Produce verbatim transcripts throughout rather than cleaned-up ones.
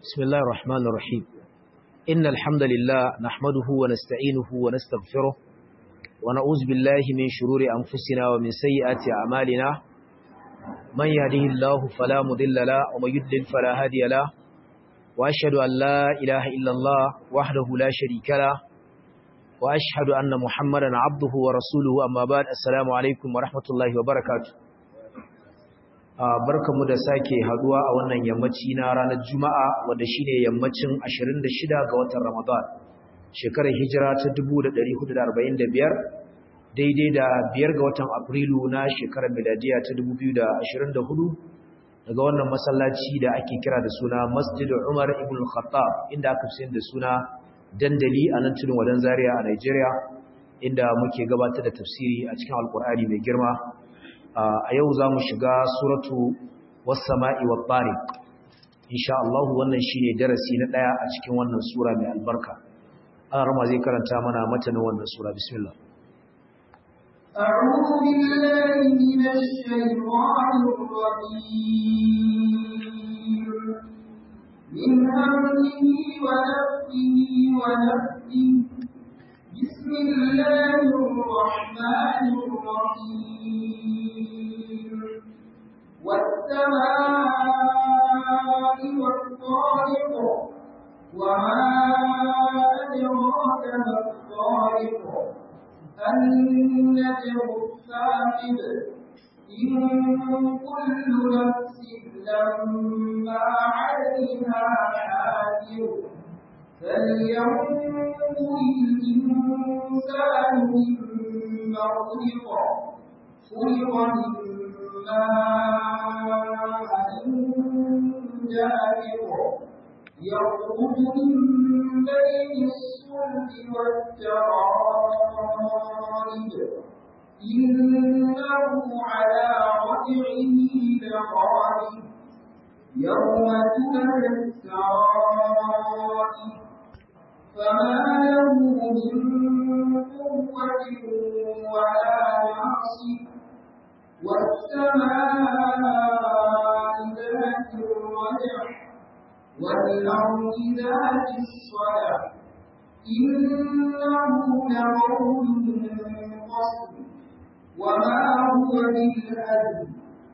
بسم الله الرحمن الرحيم إن الحمد لله نحمده ونستعينه ونستغفره ونعوذ بالله من شرور أنفسنا ومن سيئات أعمالنا من يهده الله فلا مضل له ومن يضلل فلا هادي له وأشهد أن لا إله إلا الله وحده لا شريك له وأشهد أن محمدا عبده ورسوله أما بعد السلام عليكم ورحمة الله وبركاته barkamu da sake haduwa a wannan yammaci na ranar Juma'a wanda shine yammacin ashirin da shida ga watan Ramadan shekarar hijira ta dubu da ɗari hudu da arba'in da biyar daidai da biyar ga watan Afrilu na shekarar miladiya ta dubu biyu da ashirin da hudu daga wannan masallaci da ake kira da suna Masjid Umar ibn Khattab inda aka fi da suna dandali a nan tudun wadan Zaria a Nigeria inda muke gabatar da tafsiri a cikin Alkur'ani mai girma a yau za mu shiga suratu was-sama'i wat-tariq insha Allah wannan shine darasi na daya a cikin wannan sura mai albarka Allah zai karanta mana matanin wannan sura bismillah a'udhu billahi minash shaitanir rajim min hamzihi wa nafthihi wa nafthihi bismillahir rahmanir rahim والسماء والطارق وما أدراك ما الطارق النجم الثاقب إن كل نفس لما عليها حافظ فلينظر الإنسان مما خلق خلق يخرج من بين الصلب والترائب إنه على رجعه لقادر يوم تبلى السرائر فما له من قوة ولا ناصر والسماء ذات الرجع والأرض ذات الصدع إنه لقول فصل وما هو بالهزل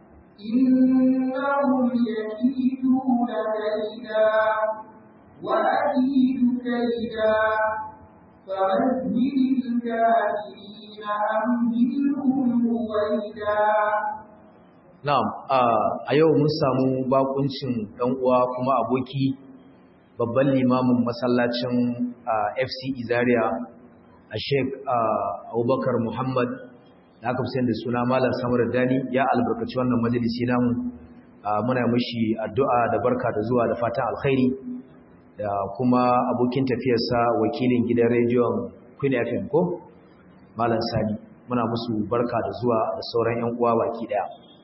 إنهم يكيدون كيدا وأكيد كيدا فمهل الكافرين أمهلهم رويدا Na'am, a yau mun samu bakuncin ɗan uwa kuma aboki babban limamin masallacin F C Zaria a Sheikh Abubakar Muhammad da aka fi da suna Malam Samar Dani ya albarkaci wannan majalisi namu muna mishi addu'a da barka da zuwa da fatan alkhairi da kuma abokin tafiyarsa wakilin gidan rediyon Queen F M ko Malam Sani muna musu barka da zuwa da sauran ƴan uwa baki daya.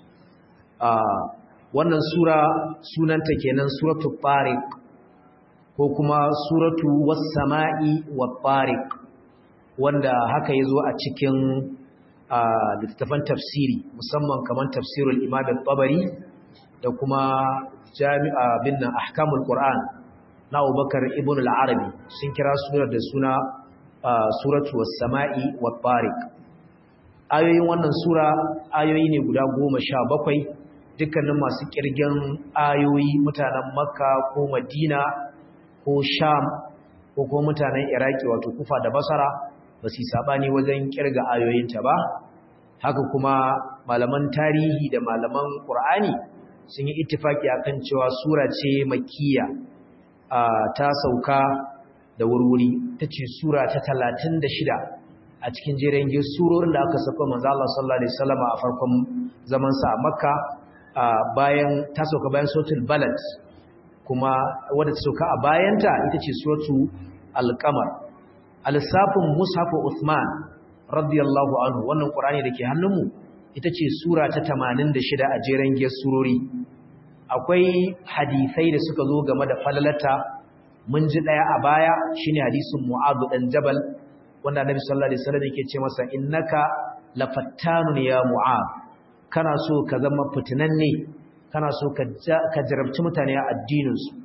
Wannan sura sunanta kenan suratu Tariq ko kuma suratu was-sama'i wat-tariq wanda haka yazo a cikin littattafan tafsiri musamman kaman tafsirul Imam al-Tabari da kuma Jami'a bin Ahkamul Qur'an na Abubakar ibn al-Arabi sun kira surar da suna suratu was-sama'i wat-tariq. Ayoyin wannan sura ayoyi ne guda goma sha bakwai dukkanin masu kirgin ayoyi mutanen Makka ko Madina ko Sham ko kuma mutanen Iraki wato Kufa da Basra ba su sabani wajen kirga ayoyinta ba haka kuma malaman tarihi da malaman Qur'ani sun yi ittifaki akan cewa sura ce makkiya ta sauka da wurwuri tace sura ta talatin da shida a cikin jerin surorin da aka saka manzo Allah sallallahu alaihi wasallam a farkon zaman sa a Makka bayan ta sauka bayan suratul balad kuma wadda ta sauka a bayanta ita ce suratu al-qamar al-safin mushafu Uthman radiyallahu anhu wannan qur'ani dake hannunmu ita ce sura ta tamanin da shida a jeren giyar surori akwai hadisai da suka zo game da falalata mun ji daya a baya shine hadisin Mu'adh dan Jabal wanda Annabi sallallahu alaihi wasallam yake ce masa innaka lafattanun ya Mu'adh kana so ka zama fitinanne kana so ka jarabci mutane a addininsu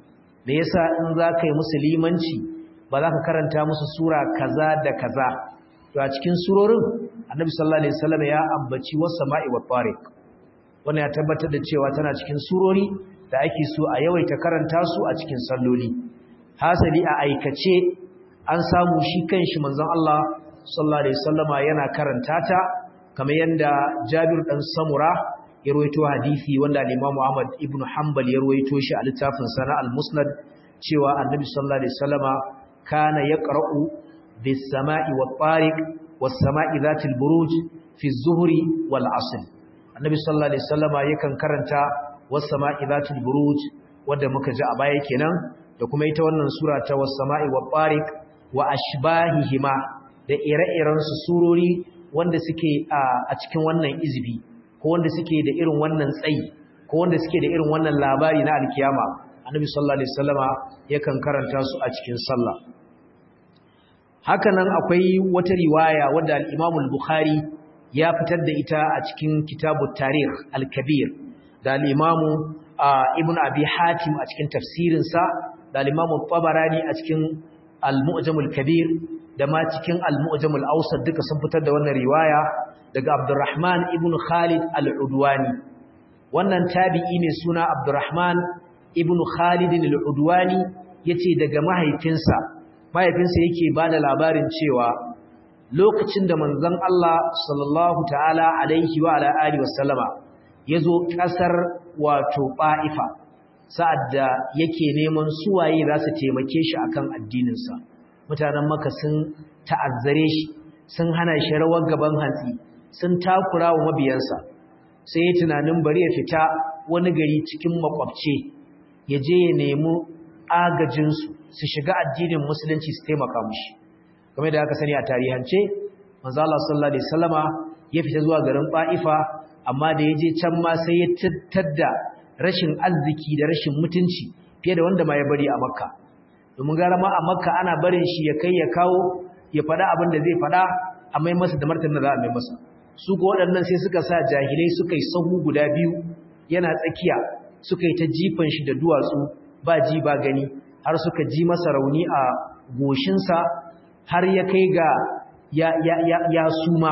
me yasa in za ka yi musulmanci ba za ka karanta musu sura kaza da kaza to a cikin surorin annabi sallallahu alaihi wasallam ya ambaci was-sama'i wat-tariq wannan ya tabbatar da cewa tana cikin surori da ake so a yawaita karanta su a cikin salloli hasali a aikace an samu shi kanshi manzon Allah sallallahu alaihi wasallama yana karanta ta kamar yanda Jabir dan Samura ya rawaito hadisi wanda al-Imam Ahmad ibn Hanbal ya rawaito shi a littafin Sana al-Musnad cewa Annabi sallallahu alaihi wasallama kana yaqra'u bis-sama'i wat-tariq was-sama'i dhatil buruj fi az-zuhri wal-'asr Annabi sallallahu alaihi wasallama yakan karanta was-sama'i dhatil buruj wanda muka ji a baya kenan da kuma ita wannan sura ta was-sama'i wat-tariq wa ashbahihima da ire-iren su surori wanda suke a cikin wannan izbi ko wanda suke da irin wannan tsayi ko wanda suke da irin wannan labari na alkiyama annabi sallallahu alaihi wasallama yakan karanta su a cikin sallah hakanan akwai wata riwaya wadda al-Imam al-Bukhari ya fitar da ita a cikin kitabut tarikh al-kabir da al-Imam Ibn Abi Hatim a cikin tafsirin sa da al-Imam al-Tabarani a cikin al-Mu'jam al-Kabir da ma cikin al-Mu'jam al-Awsat duka sun fitar da wannan riwaya daga Abdurrahman ibn Khalid al-Udwani wannan tabi'i ne suna Abdurrahman ibn Khalid al-Udwani yace daga mahaifinsa mahaifinsa yake bada labarin cewa lokacin da manzon Allah sallallahu ta'ala alaihi wa ala alihi wasallama yazo kasar wato Baifa sa'ad da yake neman suwaye za su taimake shi akan addininsa mutanen Makka sun ta'azzare shi sun hana shi rawar gaban hantsi sun takura wa mabiyansa sai ya tunanin bari ya fita wani gari cikin makwabce ya je ya nemi agajinsu su shiga addinin musulunci su taimaka mushi kamar da aka sani a tarihance manzo Allah sallallahu alaihi wasallama ya fita zuwa garin Baifa amma da ya je can ma sai ya tattada rashin arziki da rashin mutunci fiye da wanda ma ya bari a Makka domin gara ma a Makka ana barin shi ya kai ya kawo ya faɗa abin da zai faɗa a mai masa da martanin da za a mai masa su ko waɗannan sai suka sa jahilai suka yi sahu guda biyu yana tsakiya suka yi ta jifan shi da duwatsu ba ji ba gani har suka ji masa rauni a goshinsa har ya kai ga ya, ya, ya, ya suma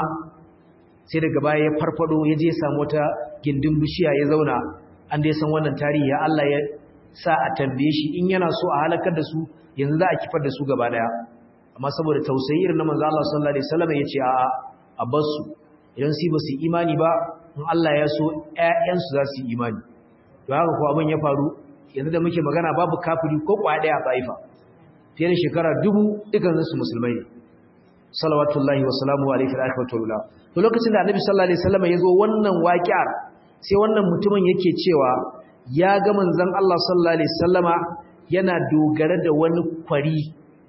sai daga baya ya farfado ya je samu wata gindin bishiya ya zauna an dai san wannan tarihi ya Allah ya sa a tambaye shi in yana so a halakar da su yanzu za a kifar da su gaba daya amma saboda tausayi irin na manzo Allah sallallahu alaihi wasallam yace a a basu idan su ba su imani ba in Allah ya so ƴaƴan su za su yi imani to haka ko abin ya faru yanzu da muke magana babu kafiri ko kwaya daya a Taifa fiye da shekara dubu dukan su musulmai ne salawatullahi wa salamu alaihi wa rahmatullah to lokacin da annabi sallallahu alaihi wasallam ya zo wannan waqi'ar sai wannan mutumin yake cewa ya ga manzon Allah sallallahu alaihi wasallama yana dogara da wani kwari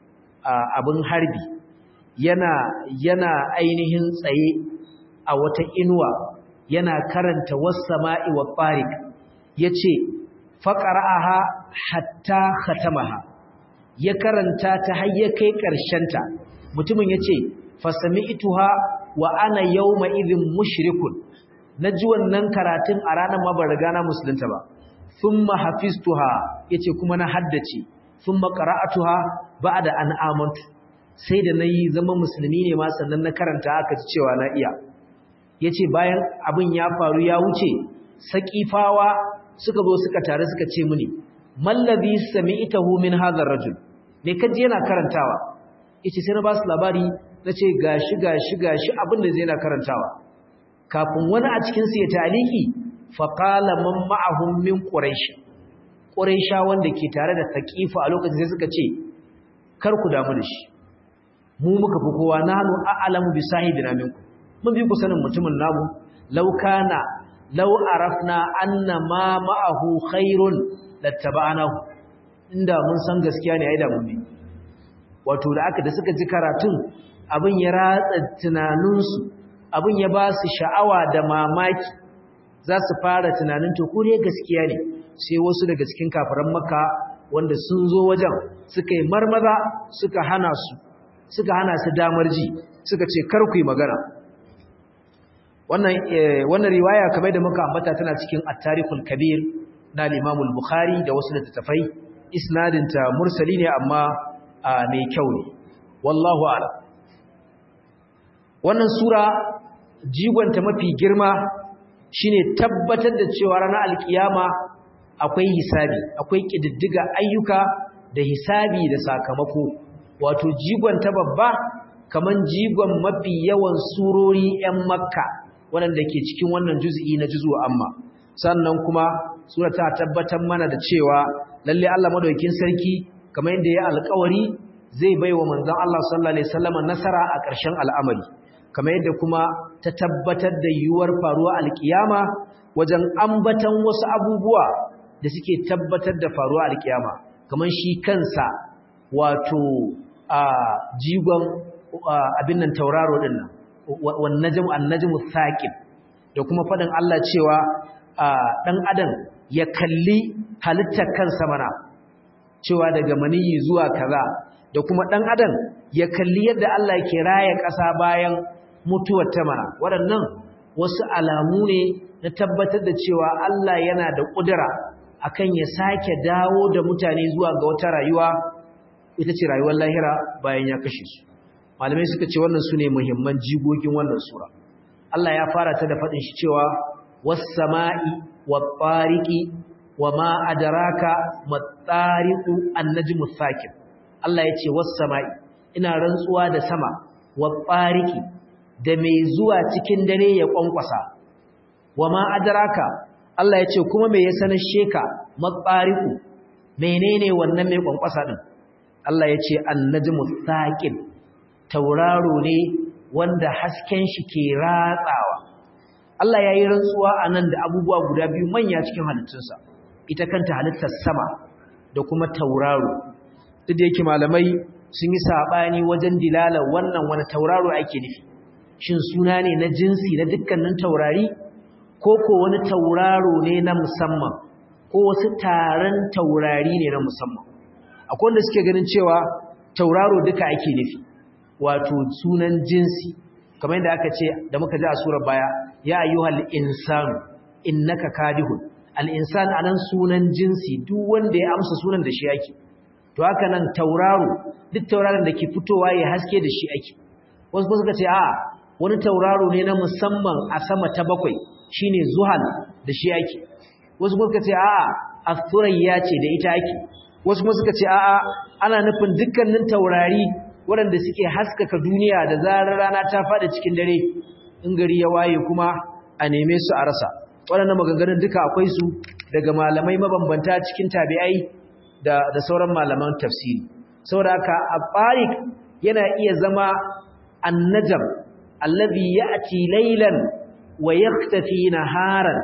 abin harbi yana yana ainihin tsaye a wata inuwa yana karanta was-sama'i wat-tariq yace faqara'aha hatta khatamaha ya karanta ta har ya kai ta. mutumin yace fasami'tuha wa ana yawma idhin mushrikun naji wannan karatun a ranar ma ban riga na musulunta ba thumma hafiztuha yace kuma na haddace thumma qara'atuha ba'da an amantu sai da nayi zama musulmi ne ma sannan na karanta aka ji cewa na iya yace bayan abin ya faru ya wuce saqifawa suka zo suka tare suka ce mini mallazi sami'tahu min hadha ar-rajul ne kaji yana karantawa yace sai na ba su labari nace gashi gashi gashi abin da zai na karantawa kafin wani a cikin su ya taliki fa qala man ma'ahum min quraish quraisha wanda ke tare da saqifa a lokacin sai suka ce kar ku damu da shi mu muka fi kowa nanu a'lamu bi sahibina minkum mun bi ku sanin mutumin namu law kana law arafna anna ma ma'ahu khairun lattaba'nahu inda mun san gaskiya ne ai da mun bi wato da aka da suka ji karatun abin ya ratsa tunaninsu abin ya ba su sha'awa da mamaki za su fara tunanin to ko ne gaskiya ne sai wasu daga cikin kafiran Makka wanda sun zo wajen suka yi marmaza suka hana su suka hana su damar ji suka ce kar ku yi magana wannan wannan riwaya kamar da muka ambata tana cikin at-tarikhul kabir na al-Imam al-Bukhari da wasu littattafai isnadinta mursali ne amma mai kyau ne wallahu a'lam wannan sura jigonta mafi girma shine tabbatar da cewa ranar alkiyama akwai hisabi akwai kididdiga ayyuka da hisabi da sakamako wato jigonta babba kaman jigon mafi yawan surori 'yan makka waɗanda ke cikin wannan juz'i na juzu amma sannan kuma sura ta tabbatar mana da cewa lalle Allah madaukakin sarki kamar yadda ya alƙawari zai baiwa manzon Allah sallallahu alaihi wasallam nasara a ƙarshen al'amari kamar yadda kuma ta tabbatar da yiwuwar faruwa alkiyama wajen ambatan wasu abubuwa da suke tabbatar da faruwa alkiyama kamar shi kansa wato a jigon abin nan tauraro din nan wan najmu an najmu thaqib da kuma fadin Allah cewa dan adam ya kalli halittar kansa mana cewa daga maniyi zuwa kaza da kuma dan adam ya kalli yadda Allah yake raye ƙasa bayan mutuwar ta mana waɗannan wasu alamu ne na tabbatar da cewa Allah yana da ƙudura akan ya sake dawo da mutane zuwa ga wata rayuwa ita ce rayuwar lahira bayan ya kashe su malamai suka ce wannan su ne muhimman jigogin wannan sura Allah ya fara ta da faɗin shi cewa was-sama'i wat-tariqi wama adraka mat-tariqu an-najmu thaqib Allah ya ce was-sama'i ina rantsuwa da sama wat-tariqi da mai zuwa cikin dare ya kwankwasa wama adraka Allah ya ce kuma me ya sanar sheka mat-tariqu menene wannan mai kwankwasa din Allah ya ce an-najmu thaqib tauraro ne wanda hasken shi ke ratsawa Allah ya yi rantsuwa a nan da abubuwa guda biyu manya cikin halittunsa ita kanta halittar sama da kuma tauraro duk da yake malamai sun yi saɓani wajen dilala wannan wani tauraro ake nufi shin suna ne na jinsi na dukkanin taurari ko ko wani tauraro ne na musamman ko wasu taron taurari ne na musamman akwai wanda suke ganin cewa tauraro duka ake nufi wato sunan jinsi kamar yadda aka ce da muka ji a surar baya ya ayyuhal insanu innaka kadihun al insan anan sunan jinsi duk wanda ya amsa sunan da shi yake to haka nan tauraro duk tauraron da ke fitowa ya haske da shi ake wasu suka ce a wani tauraro ne na musamman a sama ta bakwai shine zuhal da shi ake wasu suka ce a as-surayya ce da ita ake wasu suka ce a ana nufin dukkanin taurari waɗanda suke haskaka duniya da zarar rana ta faɗi cikin dare in gari ya waye kuma a neme su a rasa waɗannan maganganun duka akwai su daga malamai mabambanta cikin tabi'ai da da sauran malaman tafsiri saboda haka al-tariq yana iya zama an-najm alladhi ya'ti laylan wa yakhtafi naharan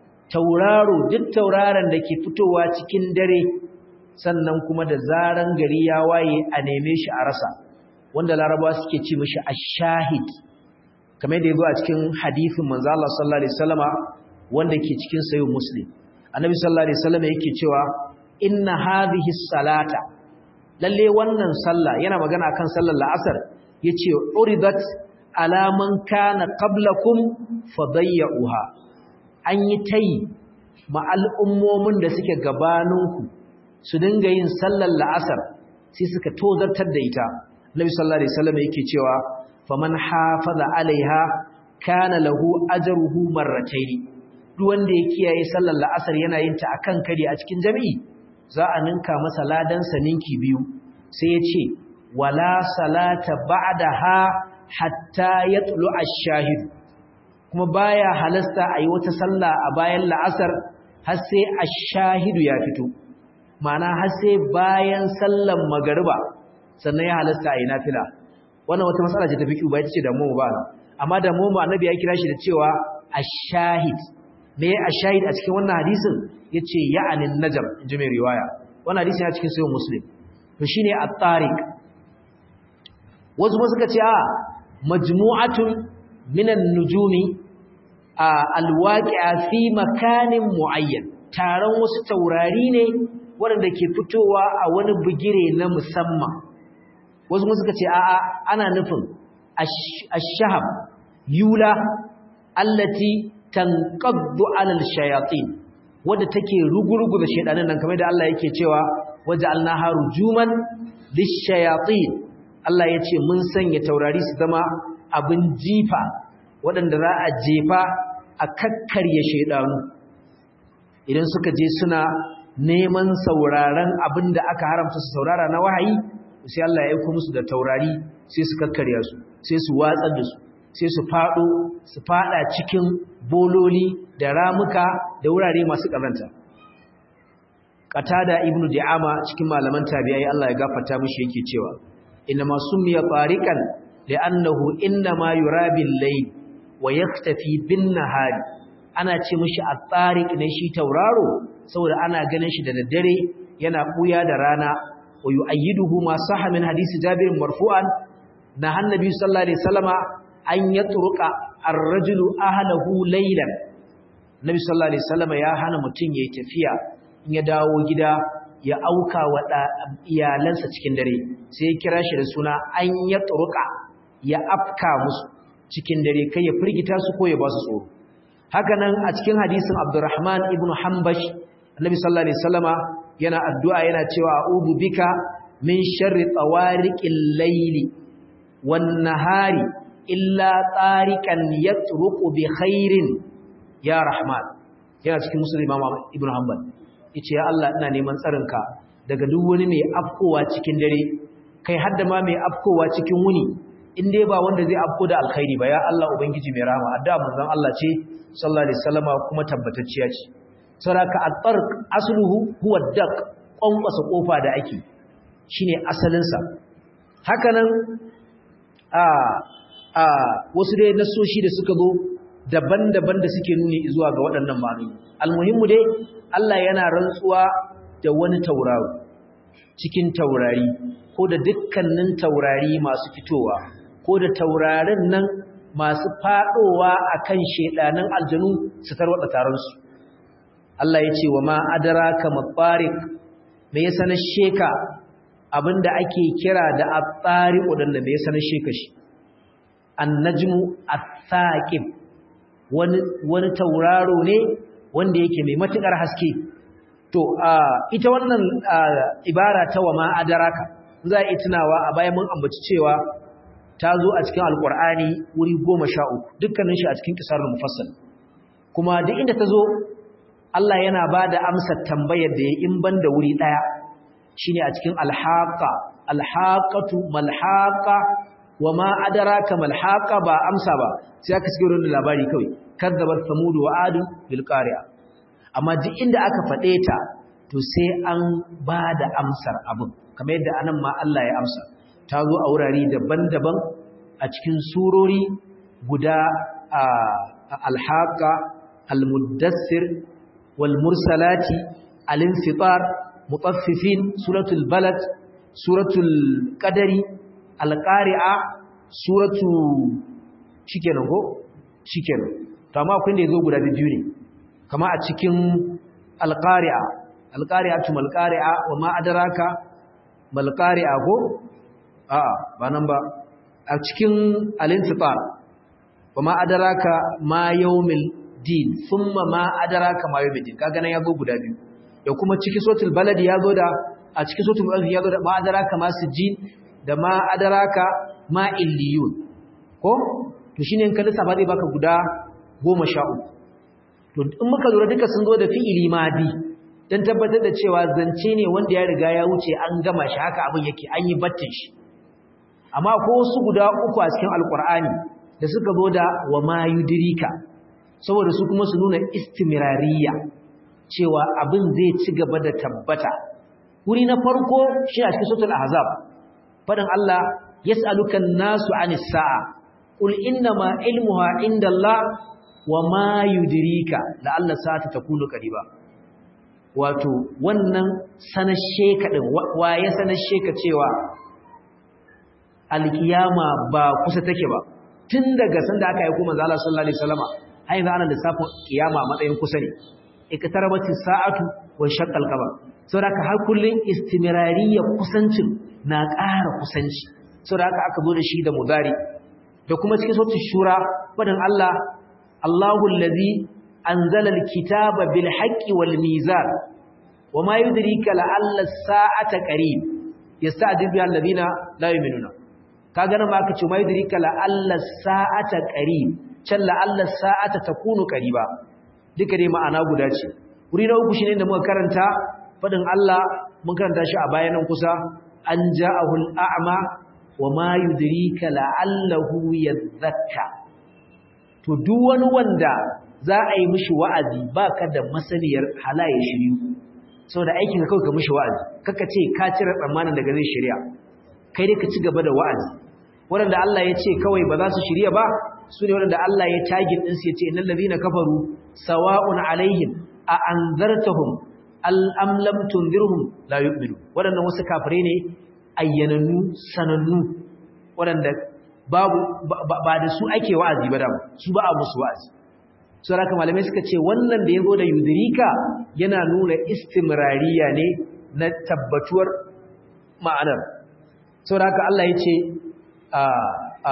tauraro duk tauraron da ke fitowa cikin dare sannan kuma da zaran gari ya waye a neme shi a rasa wanda larabawa suke ce mishi ash-shahid kamar yadda yazo a cikin hadisin manzo Allah sallallahu alaihi wasallama wanda ke cikin sahih muslim annabi sallallahu alaihi wasallama yake cewa inna hadhihi salata lalle wannan sallah yana magana akan sallar la'asar yace uridat ala man kana qablakum fadayyuha an yi tayi ma al'ummomin da suke gabaninku su dinga yin sallar la'asar sai suka tozartar da ita Nabi sallallahu alaihi wasallam yake cewa faman hafaza alaiha kana lahu ajruhu marratayn duk wanda ya kiyaye sallar la'asar yana yin ta akan kare a cikin jami'i za a ninka masa ladan sa ninki biyu sai ya ce wala salata ba'daha hatta yatlu ash-shahid kuma baya halasta ayi wata sallah a bayan la'asar har sai ash-shahidu ya fito ma'ana har sai bayan sallan magariba sannan ya halasta a yi nafila wannan wata matsala ce ta fiƙi ba ita ce da mu ba amma da mu annabi ya kira shi da cewa ash-shahid me ash-shahid a cikin wannan hadisin yace ya'anin najm inji mai riwaya wannan hadisin ya cikin sahih muslim to shine at-tariq wasu ma suka ce a majmu'atun minan nujumi al-waqi'a fi makanin muayyan taron wasu taurari ne waɗanda ke fitowa a wani bugire na musamman wasu kuma suka ce a'a ana nufin ash-shahab yula allati tanqaddu 'ala al-shayatin wanda take rugurugu da shedanin nan kamar da Allah yake cewa waja'alnaha rujuman lishayatin Allah yace mun sanya taurari su zama abin jifa waɗanda za a jefa a kakkarye shedanu idan suka je suna neman sauraron abin da aka haramta su saurara na wahayi sai Allah ya aika musu da taurari sai su kakkarya su sai su watsar da su sai su fado su fada cikin bololi da ramuka da wurare masu karanta Qatada ibnu Di'ama cikin malaman tabi'ai Allah ya gafarta mishi yake cewa inna ma summiya tariqan li'annahu inna ma yurabil layl wa yaktafi bin nahari ana ce mishi at-tariq ne shi tauraro saboda ana ganin shi da daddare yana buya da rana wa yu'ayyiduhu ma sahha min hadisi Jabir marfu'an na annabi sallallahu alaihi wasallama an yatruqa ar-rajulu ahlahu laylan nabi sallallahu alaihi wasallama ya hana mutun yayi tafiya in ya dawo gida ya auka wa iyalansa cikin dare sai ya kira shi da suna an yatruqa ya afka musu cikin dare kai ya firgita su ko ya ba su tsoro haka nan a cikin hadisin Abdurrahman ibn Hanbash annabi sallallahu alaihi wasallama yana addu'a yana cewa a'udhu bika min sharri tawariqil layli wan nahari illa tariqan yatruqu bi khairin ya rahman yana cikin muslim Imam Ibn Hanbal yace ya Allah ina neman tsarinka daga duk wani mai afkowa cikin dare kai hadda ma mai afkowa cikin wuni in dai ba wanda zai afko da alkhairi ba ya Allah ubangiji mai rahama addu'a manzon Allah ce sallallahu alaihi wasallama kuma tabbatacciya ce saraka at-tarq asluhu huwa ad-daq kwankwasa kofa da ake shine asalin sa hakanan a a wasu dai nasoshi da suka zo daban-daban da suke nuni zuwa ga waɗannan ma'anoni almuhimmu dai Allah yana rantsuwa da wani tauraro cikin taurari ko da dukkanin taurari masu fitowa ko da taurarin nan masu fadowa akan shedanan aljanu su tarwada taron su Allah ya ce wa ma adraka mabariq me ya sanar sheka abinda ake kira da at-tariq wadanda me ya sanar sheka shi an-najmu ath-thaqib wani wani tauraro ne wanda yake mai matukar haske to ita wannan ibara ta wa ma adraka za a tunawa a bayan mun ambaci cewa ta zo a cikin alqur'ani wuri goma sha uku dukkanin shi a cikin qisarul mufassal kuma duk inda ta zo Allah yana ba da amsar tambayar da ya in banda wuri ɗaya shi ne a cikin alhaƙa alhaƙatu malhaƙa wa ma adaraka malhaƙa ba amsa ba sai aka cikin wurin labari kawai kadzabar samudu wa adu bil qari'a amma duk inda aka faɗe ta to sai an ba da amsar abin kamar yadda anan ma Allah ya amsa ta zo a wurare daban-daban a cikin surori guda alhaƙa almuddassir والمرسلات الانفطار مطففين سورة البلد سورة القدر القارعة سورة shikenan ko shikenan to amma akwai da yazo guda biyu ne kama a cikin alqari'a alqari'atu malqari'a wa ma adraka malqari'a ko a ba nan ba a cikin al-infitar wa ma adraka ma yawmil din thumma ma adraka ma yawmiddin kaga nan yago guda biyu da kuma cikin suratul balad yazo da a cikin suratul balad yazo da ma adraka ma sijin da ma adraka ma illiyun ko to shine in ka lissafa zai baka guda goma sha uku to in muka lura duka sun zo da fi'ili madi dan tabbatar da cewa zance ne wanda ya riga ya wuce an gama shi haka abin yake an yi battin shi amma ko wasu guda uku a cikin alqur'ani da suka zo da wa ma yudrika saboda su kuma su nuna istimirariya cewa abin zai ci gaba da tabbata wuri na farko shi a cikin suratul ahzab fadan Allah yas'aluka an-nasu 'anis sa'a qul inna ma ilmuha indallah wa ma yudrika la'alla sa'ata takunu qariba wato wannan sanashe ka din waye sanashe ka cewa alkiyama ba kusa take ba tun daga sanda aka yi kuma manzo Allah sallallahu alaihi wasallama har yanzu ana lissafin kiyama matsayin kusa ne iktarabati sa'atu wa shaqqal qamar saboda har kullun istimirariyya kusancin na ƙara kusanci saboda aka zo da shi da mudari da kuma cikin suratul shura fadan Allah Allahu allazi anzala alkitaba bil haqqi wal mizan wa ma yudrika la'alla as-sa'ata qarib yasta'dibu biha alladhina la yu'minuna kaga nan ma aka ce ma yudrika la'alla as-sa'ata qarib can la'alla as-sa'ata takunu qariba duka dai ma'ana guda ce wuri na uku shine da muka karanta fadin Allah mun karanta shi a bayanan kusa an ja'ahu al-a'ma wa ma yudrika la'allahu yadhakka to duk wani wanda za a yi mishi wa'azi baka da masaniyar halaye shiriyu saboda aikin ka kawai ka mishi wa'azi kaka ce ka cire tsammanin daga zai shirya kai dai ka ci gaba da wa'azi wanda Allah ya ce kawai ba za su shirya ba su ne wanda Allah ya tagin din su ya ce innal ladina kafaru sawa'un alaihim a anzartahum am lam tunzirhum la yu'minu wadannan wasu kafirai ne ayyananu sanannu wadanda babu ba da su ake wa'azi ba da su ba a musu wa'azi so haka malamai suka ce wannan da yazo da yudrika yana nuna istimrariya ne na tabbatuwar ma'anar so haka Allah ya ce a a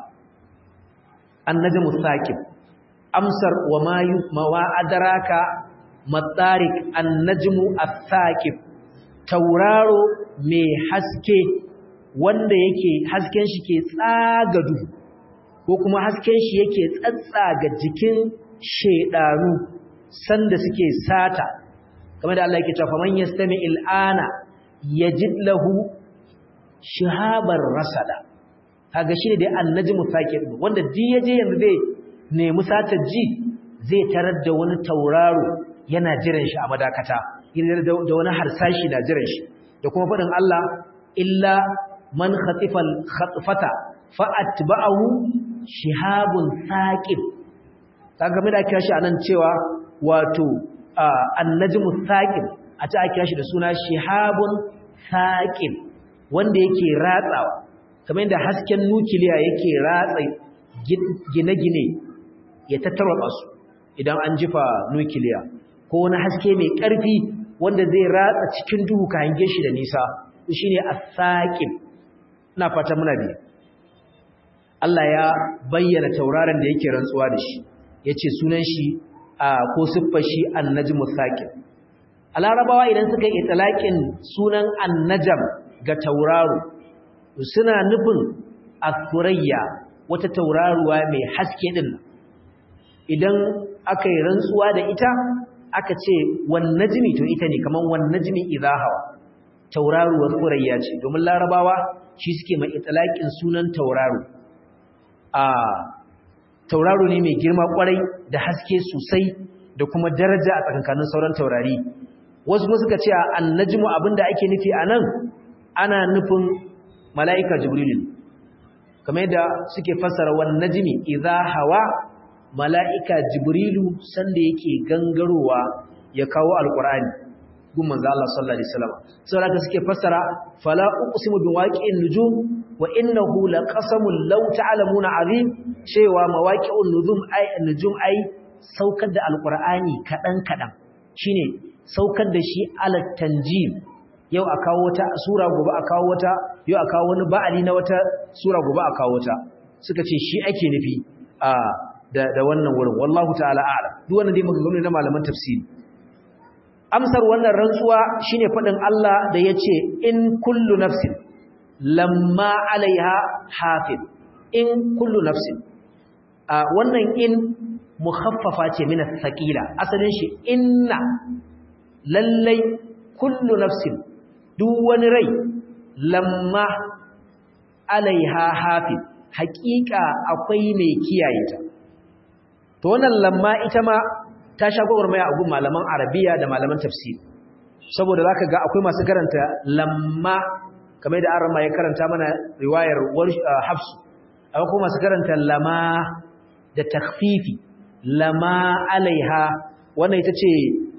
an-najmu thaqib amsar wa ma ma adraka matarik an-najmu ath-thaqib tauraro mai haske wanda yake hasken shi ke tsaga duhu ko kuma hasken shi yake tsatsaga jikin shedanu sanda suke sata kamar da Allah yake cewa man yastami'il ana yajid lahu shihabar rasada kaga shi ne dai an-najmu thaqib wanda ji yaje yanzu zai nemi sata ji zai tarar da wani tauraro yana jiran shi a madakata da wani harsashi na jiran shi da kuma faɗin Allah illa man khatifal khatfata fa atba'ahu shihabun thaqib kaga me da kira shi anan cewa wato an-najmu thaqib a ta kira shi da suna shihabun thaqib wanda yake ratsawa kamar yadda hasken nukiliya yake ratsa gine-gine ya tattarwa su idan an jifa nukiliya ko wani haske mai ƙarfi wanda zai ratsa cikin duhu ka hange shi da nisa shi ne as-saqib ina fata muna bi Allah ya bayyana tauraron da yake rantsuwa da shi yace sunan shi ko siffar shi an-najmu saqib a larabawa idan suka yi itlaqin sunan an-najm ga tauraro suna nufin as-surayya wata tauraruwa mai haske din idan aka yi rantsuwa da ita aka ce wan najmi to ita ne kaman wan najmi idha hawa tauraruwar surayya ce domin larabawa shi suke mai itlaqin sunan tauraro a tauraro ne mai girma kwarai da haske sosai da kuma daraja a tsakankanin sauran taurari wasu kuma suka ce an-najmu abinda ake nufi anan ana nufin mala'ika jibril kamar yadda suke fassara wan najmi idha hawa mala'ika jibrilu sanda yake gangarowa ya kawo alqur'ani gun manzo Allah sallallahu alaihi wasallam saboda suke fassara fala uqsimu biwaqi'in nujum wa innahu laqasamun law ta'lamuna azim cewa mawaqi'un nujum ay nujum ay saukar da alqur'ani kadan kadan shine saukar da shi alat tanjim yau a kawo wata sura gobe a kawo wata yau a kawo wani ba'ali na wata sura gobe a kawo wata suka ce shi ake nufi a da da wannan wurin wallahu ta'ala a'lam duk wannan dai maganganu na malaman tafsiri amsar wannan rantsuwa shine fadin Allah da yace in kullu nafsin lamma alaiha hafiz in kullu nafsin a wannan in mukhaffafa ce min athqila asalin shi inna lallai kullu nafsin duk wani rai lamma alaiha hafiz haƙiƙa akwai mai kiyaye ta to wannan lamma ita ma ta sha gwagwarmaya a gun malaman arabiya da malaman tafsir saboda zaka ga akwai masu karanta lamma kamar da arama ya karanta mana riwayar hafs akwai kuma masu karanta lama da takhfifi lama alaiha wannan ita ce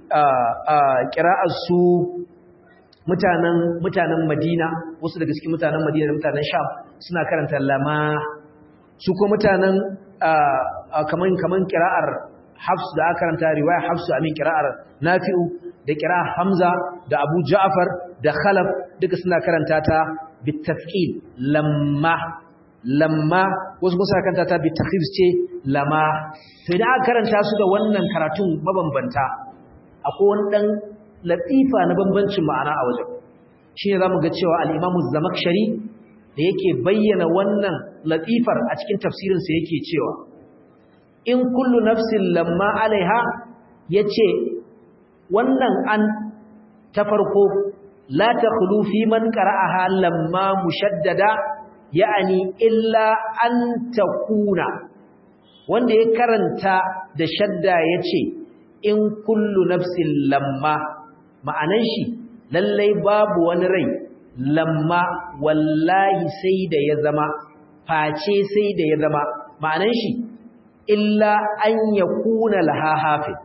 qira'ar su mutanen mutanen Madina wasu daga cikin mutanen Madina da mutanen Sham suna karanta lama su ko mutanen kaman kaman qira'ar Hafs da aka karanta riwaya Hafs amin qira'ar Nafi'u da qira'ar Hamza da Abu Ja'far da Khalaf duka suna karanta ta bitafqil lamma lamma wasu kuma suna karanta ta bitakhfif ce lama to idan aka karanta su da wannan karatun mabambanta akwai wani dan latifa na bambancin ma'ana a wajen shine zamu ga cewa al-Imam az-Zamakhshari da yake bayyana wannan latifar a cikin tafsirin sa yake cewa in kullu nafsin lamma alaiha yace wannan an ta farko la takhlu fi man qara'aha lamma mushaddada ya'ani illa an takuna wanda ya karanta da shadda yace in kullu nafsin lamma ma'anan shi lallai babu wani rai lamma wallahi sai da ya zama face sai da ya zama ma'anan shi illa an yakuna laha hafiz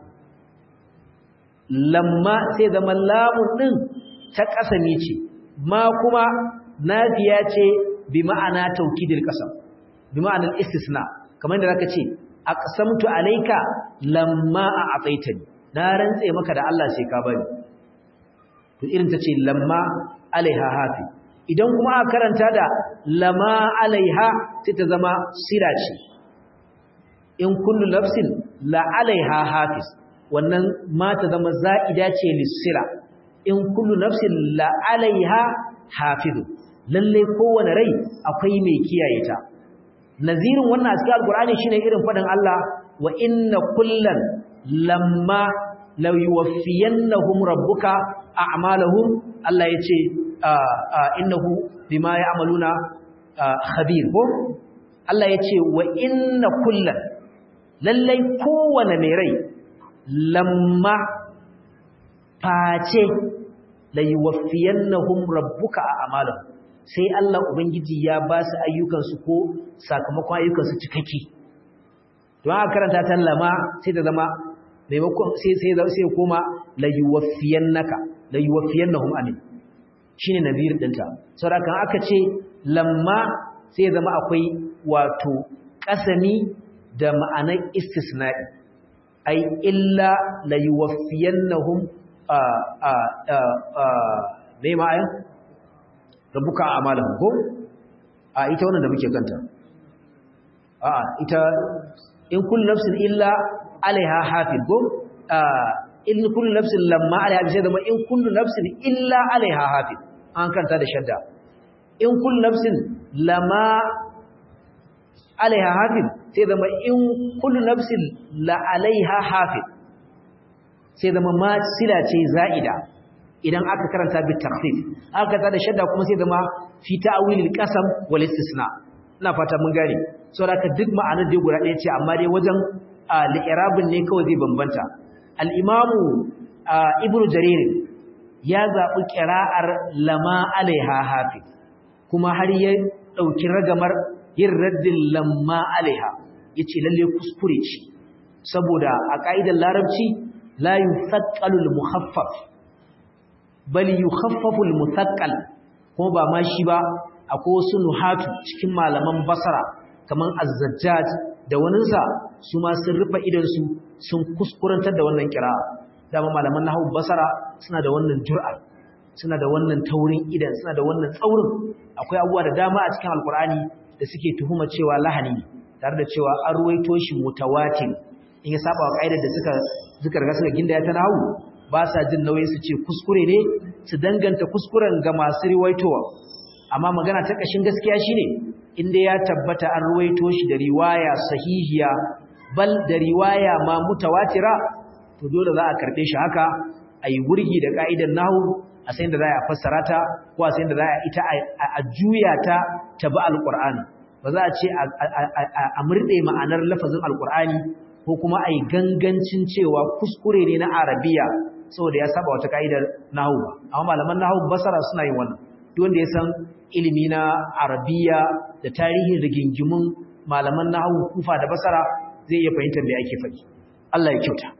lamma sai zama lamun din ta kasami ce ma kuma nafiya ce bi ma'ana taukidil qasam bi ma'anar istisna kamar da zaka ce aqsamtu alayka lamma a'taitani na rantse maka da Allah sai ka bari to irin tace lamma alaiha hafi idan kuma aka karanta da lama alaiha sai ta zama sira ce in kullu nafsin la alaiha hafiz wannan ma ta zama za'ida ce lisira in kullu nafsin la alaiha hafiz lalle kowane rai akwai mai kiyaye ta nazirin wannan a cikin alqur'ani shine irin fadin Allah wa inna kullan lamma law yuwaffiyannahum rabbuka a'malahum Allah yace innahu bima ya'maluna khabir ko Allah yace wa inna kullan lalle kowane mai rai lamma face la yuwaffiyannahum rabbuka a'malahum sai Allah ubangiji ya ba su ayyukan su ko sakamakon ayyukan su cikakke don aka karanta ta lama sai ta zama maimakon sai sai sai koma la yuwaffiyannaka la yuwaffiyannahum amin shine nazir dinta saboda kan aka ce lamma sai zama akwai wato kasami da ma'anar istisna'i ai illa la yuwaffiyannahum a a a me ma'ayan rabbuka a'malahum ko a ita wannan da muke kanta a ita in kullu nafsin illa alaiha hafiz ko in kullu nafsin lamma alaiha sai zama in kullu nafsin illa alaiha hafiz an kanta da shadda in kullu nafsin lama alaiha hafiz sai zama in kullu nafsin la alaiha hafiz sai zama ma sila ce za'ida idan aka karanta bi takhfif aka karanta da shadda kuma sai zama fi ta'wilil qasam wal istisna ina fata mun gane saboda duk ma'anar da guda ɗaya ce amma dai wajen al-i'rabin ne kawai zai bambanta al-imamu ibnu jarir ya zabi qira'ar lama alaiha hafiz kuma har ya dauki ragamar yin raddin lamma alaiha yace lalle kuskure ce saboda a kaidar larabci la yusaqqalu al-mukhaffaf bal yukhaffafu al-musaqqal kuma ba ma shi ba akwai wasu nuhatu cikin malaman basara kaman az-zajjaj da waninsa su ma sun rufe idan su sun kuskurantar da wannan kira'a dama malaman nahwu basara suna da wannan jur'a suna da wannan taurin idan suna da wannan tsaurin akwai abubuwa da dama a cikin alqur'ani da suke tuhuma cewa lahani tare da cewa an ruwaito shi mutawatir in ya saba wa kaidar da suka suka riga suka gindaya ta nahwu ba sa jin nauyin su ce kuskure ne su danganta kuskuren ga masu riwaitowa amma magana ta kashin gaskiya shine inda ya tabbata an ruwaito shi da riwaya sahihiya bal da riwaya ma mutawatira to dole za a karbe shi haka ayi gurgi da kaidan nahwu a sayin da za a fassara ta ko a sayin da za a ita a juya ta ta bi alqur'ani ba za a ce a murde ma'anar lafazin alqur'ani ko kuma ai gangancin cewa kuskure ne na arabiya saboda ya saba wata kaidar nahwu amma malaman nahwu basara suna yin wannan duk wanda ya san ilimi na arabiya da tarihin rigingimun malaman nahwu kufa da basara zai iya fahimtar me ake faɗi Allah ya kyauta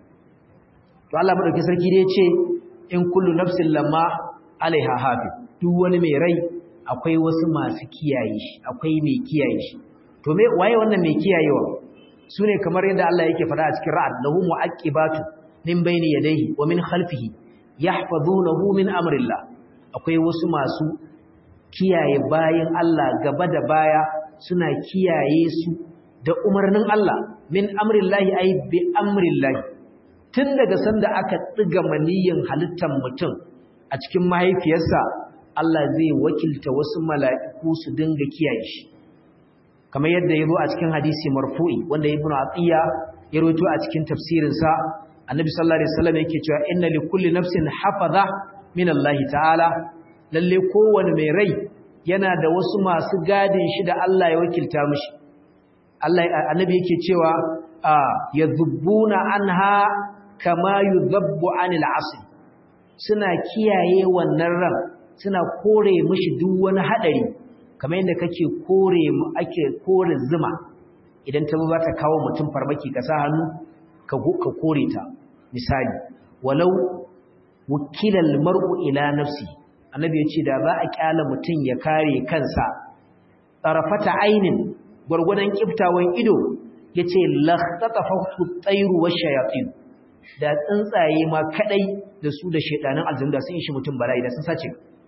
to Allah madaukakin sarki dai ya ce in kullu nafsin lamma alaiha hafiz duk wani mai rai akwai wasu masu kiyaye shi akwai mai kiyaye shi to me waye wannan mai kiyayewa sune kamar yadda Allah yake faɗa a cikin ra'd lahu mu'aqibatu min bayni yadayhi wa min khalfihi yahfazunahu min amrillah akwai wasu masu kiyaye bayin Allah gaba da baya suna kiyaye su da umarnin Allah min amrillahi ay bi amrillahi tun daga sanda aka tsiga maniyin halittar mutum a cikin mahaifiyarsa Allah zai wakilta wasu mala'iku su dinga kiyaye shi kamar yadda ya zo a cikin hadisi marfu'i wanda Ibn Atiyya ya rawaito a cikin tafsirinsa Annabi sallallahu alaihi wasallam yake cewa inna likulli nafsin hafaza min Allah ta'ala lalle kowanne mai rai yana da wasu masu gadin shi da Allah ya wakilta mishi Allah Annabi yake cewa yadhubbuna anha kama yudhabbu anil asl suna kiyaye wannan ran suna kore mishi duk wani hadari kamar yadda kake kore mu ake kore zuma idan ta zo za ta kawo mutum farmaki ka sa hannu ka ka kore ta misali walau wukilal mar'u ila nafsi annabi ya ce da za a kyala mutum ya kare kansa tarafata ainin gurgudan kiftawan ido yace lakhtatafu at-tayru wash-shayatin da tsuntsaye ma kadai da su da shedanin aljanna sun yi shi mutum bala'i da sun sace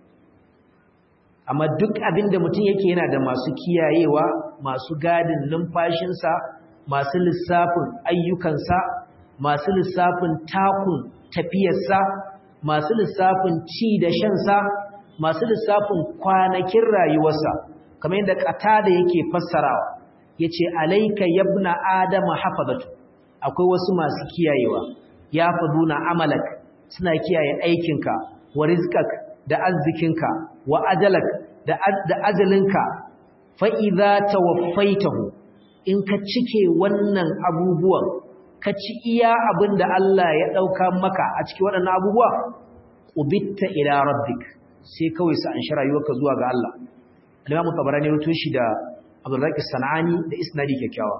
amma duk abinda mutum yake yana da masu kiyayewa masu gadin numfashinsa masu lissafin ayyukansa masu lissafin takun tafiyarsa masu lissafin ci da shansa masu lissafin kwanakin rayuwarsa kamar yadda qatada yake fassarawa yace alayka yabna adama hafazatu akwai wasu masu kiyayewa yafaduna amalak suna kiyaye aikinka wa rizqak da arzikinka wa ajalak da da ajalinka fa idza tawaffaitahu in ka cike wannan abubuwan ka ci iya abinda Allah ya dauka maka a cikin waɗannan abubuwa ubitta ila rabbik sai kawai sa an shi rayuwarka zuwa ga Allah Imam Tabarani ya shi da Abdurrazzaq Sanani da isnadi kyakkyawa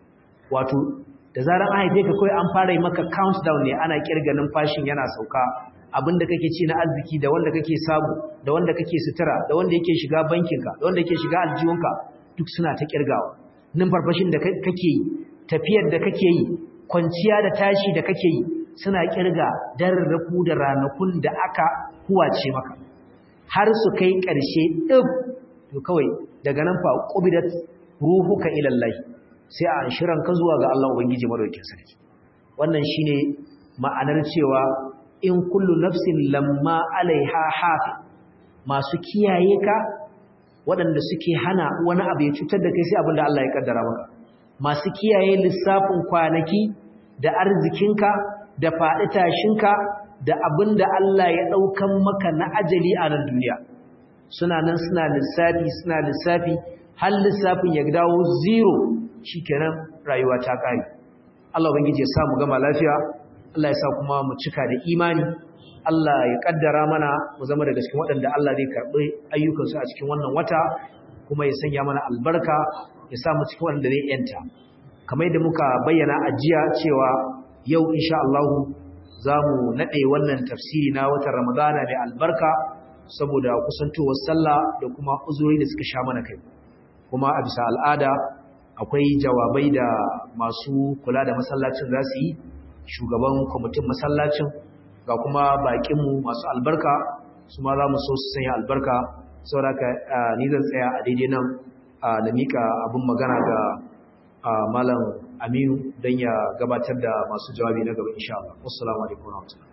wato da zaran an haife ka kai an fara yi maka countdown ne ana kirga numfashin yana sauka abinda kake ci na arziki da wanda kake samu da wanda kake sutura da wanda yake shiga bankinka da wanda yake shiga aljihunka duk suna ta kirgawa numfarfashin da kake yi tafiyar da kake yi kwanciya da tashi da kake yi suna kirga dararraku da ranakun da aka huwace maka har su kai ƙarshe ɗin to kawai daga nan fa qubidat ruhuka ila Allah sai a shiran ka zuwa ga Allah ubangiji madaukakin sarki wannan shine ma'anar cewa in kullu nafsin lamma alaiha hafi masu kiyaye ka waɗanda suke hana wani abu ya cutar da kai sai abinda Allah ya kaddara maka masu kiyaye lissafin kwanaki da arzikinka da faɗi tashinka da abinda Allah ya ɗaukan maka na ajali a nan duniya suna nan suna lissafi suna lissafi har lissafin ya dawo zero shikenan rayuwa ta kare Allah ubangiji ya sa mu gama lafiya Allah ya sa kuma mu cika da imani Allah ya kaddara mana mu zama daga cikin waɗanda Allah zai karɓi ayyukansu a cikin wannan wata kuma ya sanya mana albarka ya sa mu cikin waɗanda zai yanta kamar yadda muka bayyana a jiya cewa yau insha Allah za mu naɗe wannan tafsiri na watan Ramadana mai albarka saboda kusantowar sallah da kuma uzuri da suka sha mana kai kuma a bisa al'ada akwai jawabai da masu kula da masallacin za su yi shugaban kwamitin masallacin ga kuma bakinmu masu albarka su ma za mu so su sanya albarka sauraka ni zan tsaya a daidai nan na mika abin magana ga malam Aminu don ya gabatar da masu jawabi na gaba insha Allah. Wassalamu alaikum warahmatullahi.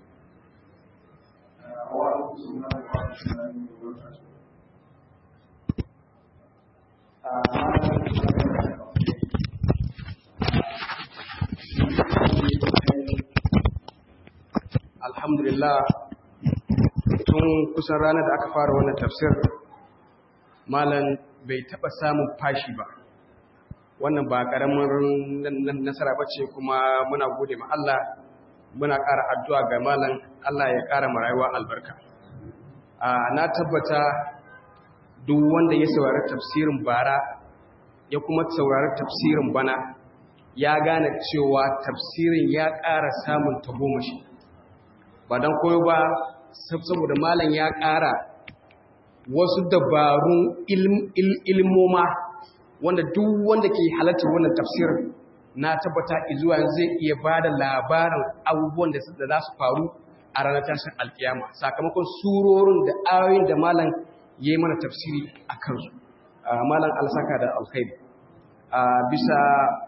Alhamdulillah tun kusan ranar da aka fara wannan tafsir malam bai taba samun fashi ba wannan ba karamin nasara bace kuma muna gode ma Allah muna ƙara addu'a ga malam Allah ya ƙara mu rayuwa albarka a na tabbata duk wanda ya saurari tafsirin bara ya kuma saurari tafsirin bana ya gane cewa tafsirin ya ƙara samun tagomashi ba don koyo ba saboda malam ya ƙara wasu dabarun ilmoma wanda duk wanda ke halartar wannan tafsirin na tabbata izuwa zai iya ba da labarin abubuwan da za su faru a ranar tashin alkiyama sakamakon surorin da ayoyin da malam ya yi mana tafsiri a kansu malam alsaka da alkhairi bisa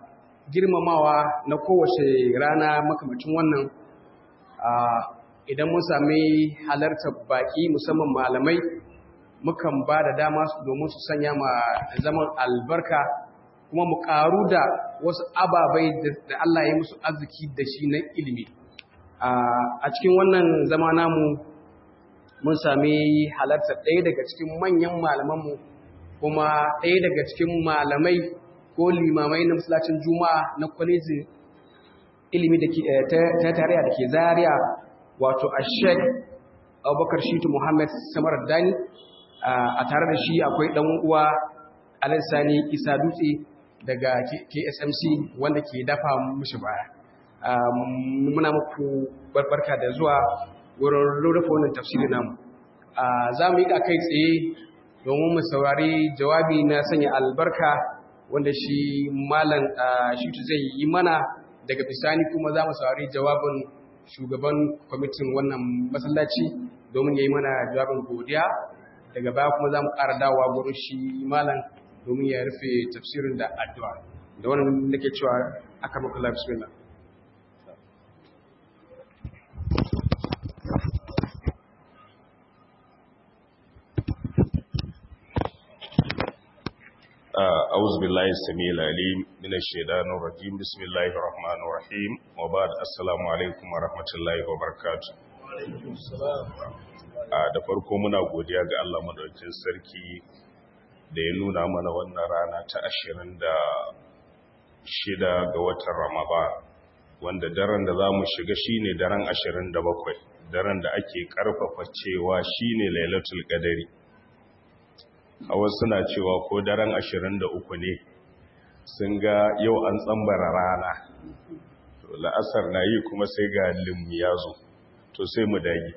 girmamawa na kowace rana makamacin wannan idan mun sami halartar baki musamman malamai mukan ba da dama domin su sanya ma zaman albarka kuma mu karu da wasu ababai da Allah ya musu arziki da shi na ilimi a cikin wannan zama namu mun sami halartar ɗaya daga cikin manyan malamanmu kuma ɗaya daga cikin malamai ko limamai na masallacin juma'a na kwalejin ilimi da ta tarayya da ke Zaria wato a Sheikh Abubakar Shitu Muhammad Samar Dani a tare da shi akwai ɗan uwa Alhassani Isa Dutse daga K S M C wanda ke dafa mishi baya muna muku barka da zuwa wurin rufe wannan tafsiri namu za mu yi kai tsaye domin mu saurari jawabi na sanya albarka wanda shi malam Shitu zai yi mana daga bisani kuma za mu saurari jawabin shugaban kwamitin wannan masallaci domin ya yi mana jawabin godiya daga baya kuma za mu ƙara dawowa gurin shi malam domin ya rufe tafsirin da addu'a da wannan nake cewa aka maka Allah bismillah أعوذ بالله السميع العليم من الشيطان الرجيم بسم الله الرحمن الرحيم وبعد السلام عليكم ورحمة الله وبركاته da farko muna godiya ga Allah madaukakin sarki da ya nuna mana wannan rana ta ashirin da shida ga watan Ramadan wanda daren da zamu shiga shine daren ashirin da bakwai daren da ake karfafa cewa shine Lailatul Qadari hawa suna cewa ko daren ashirin da uku ne sun ga yau an tsambara rana to la'asar na yi kuma sai ga lim ya zo to sai mu dage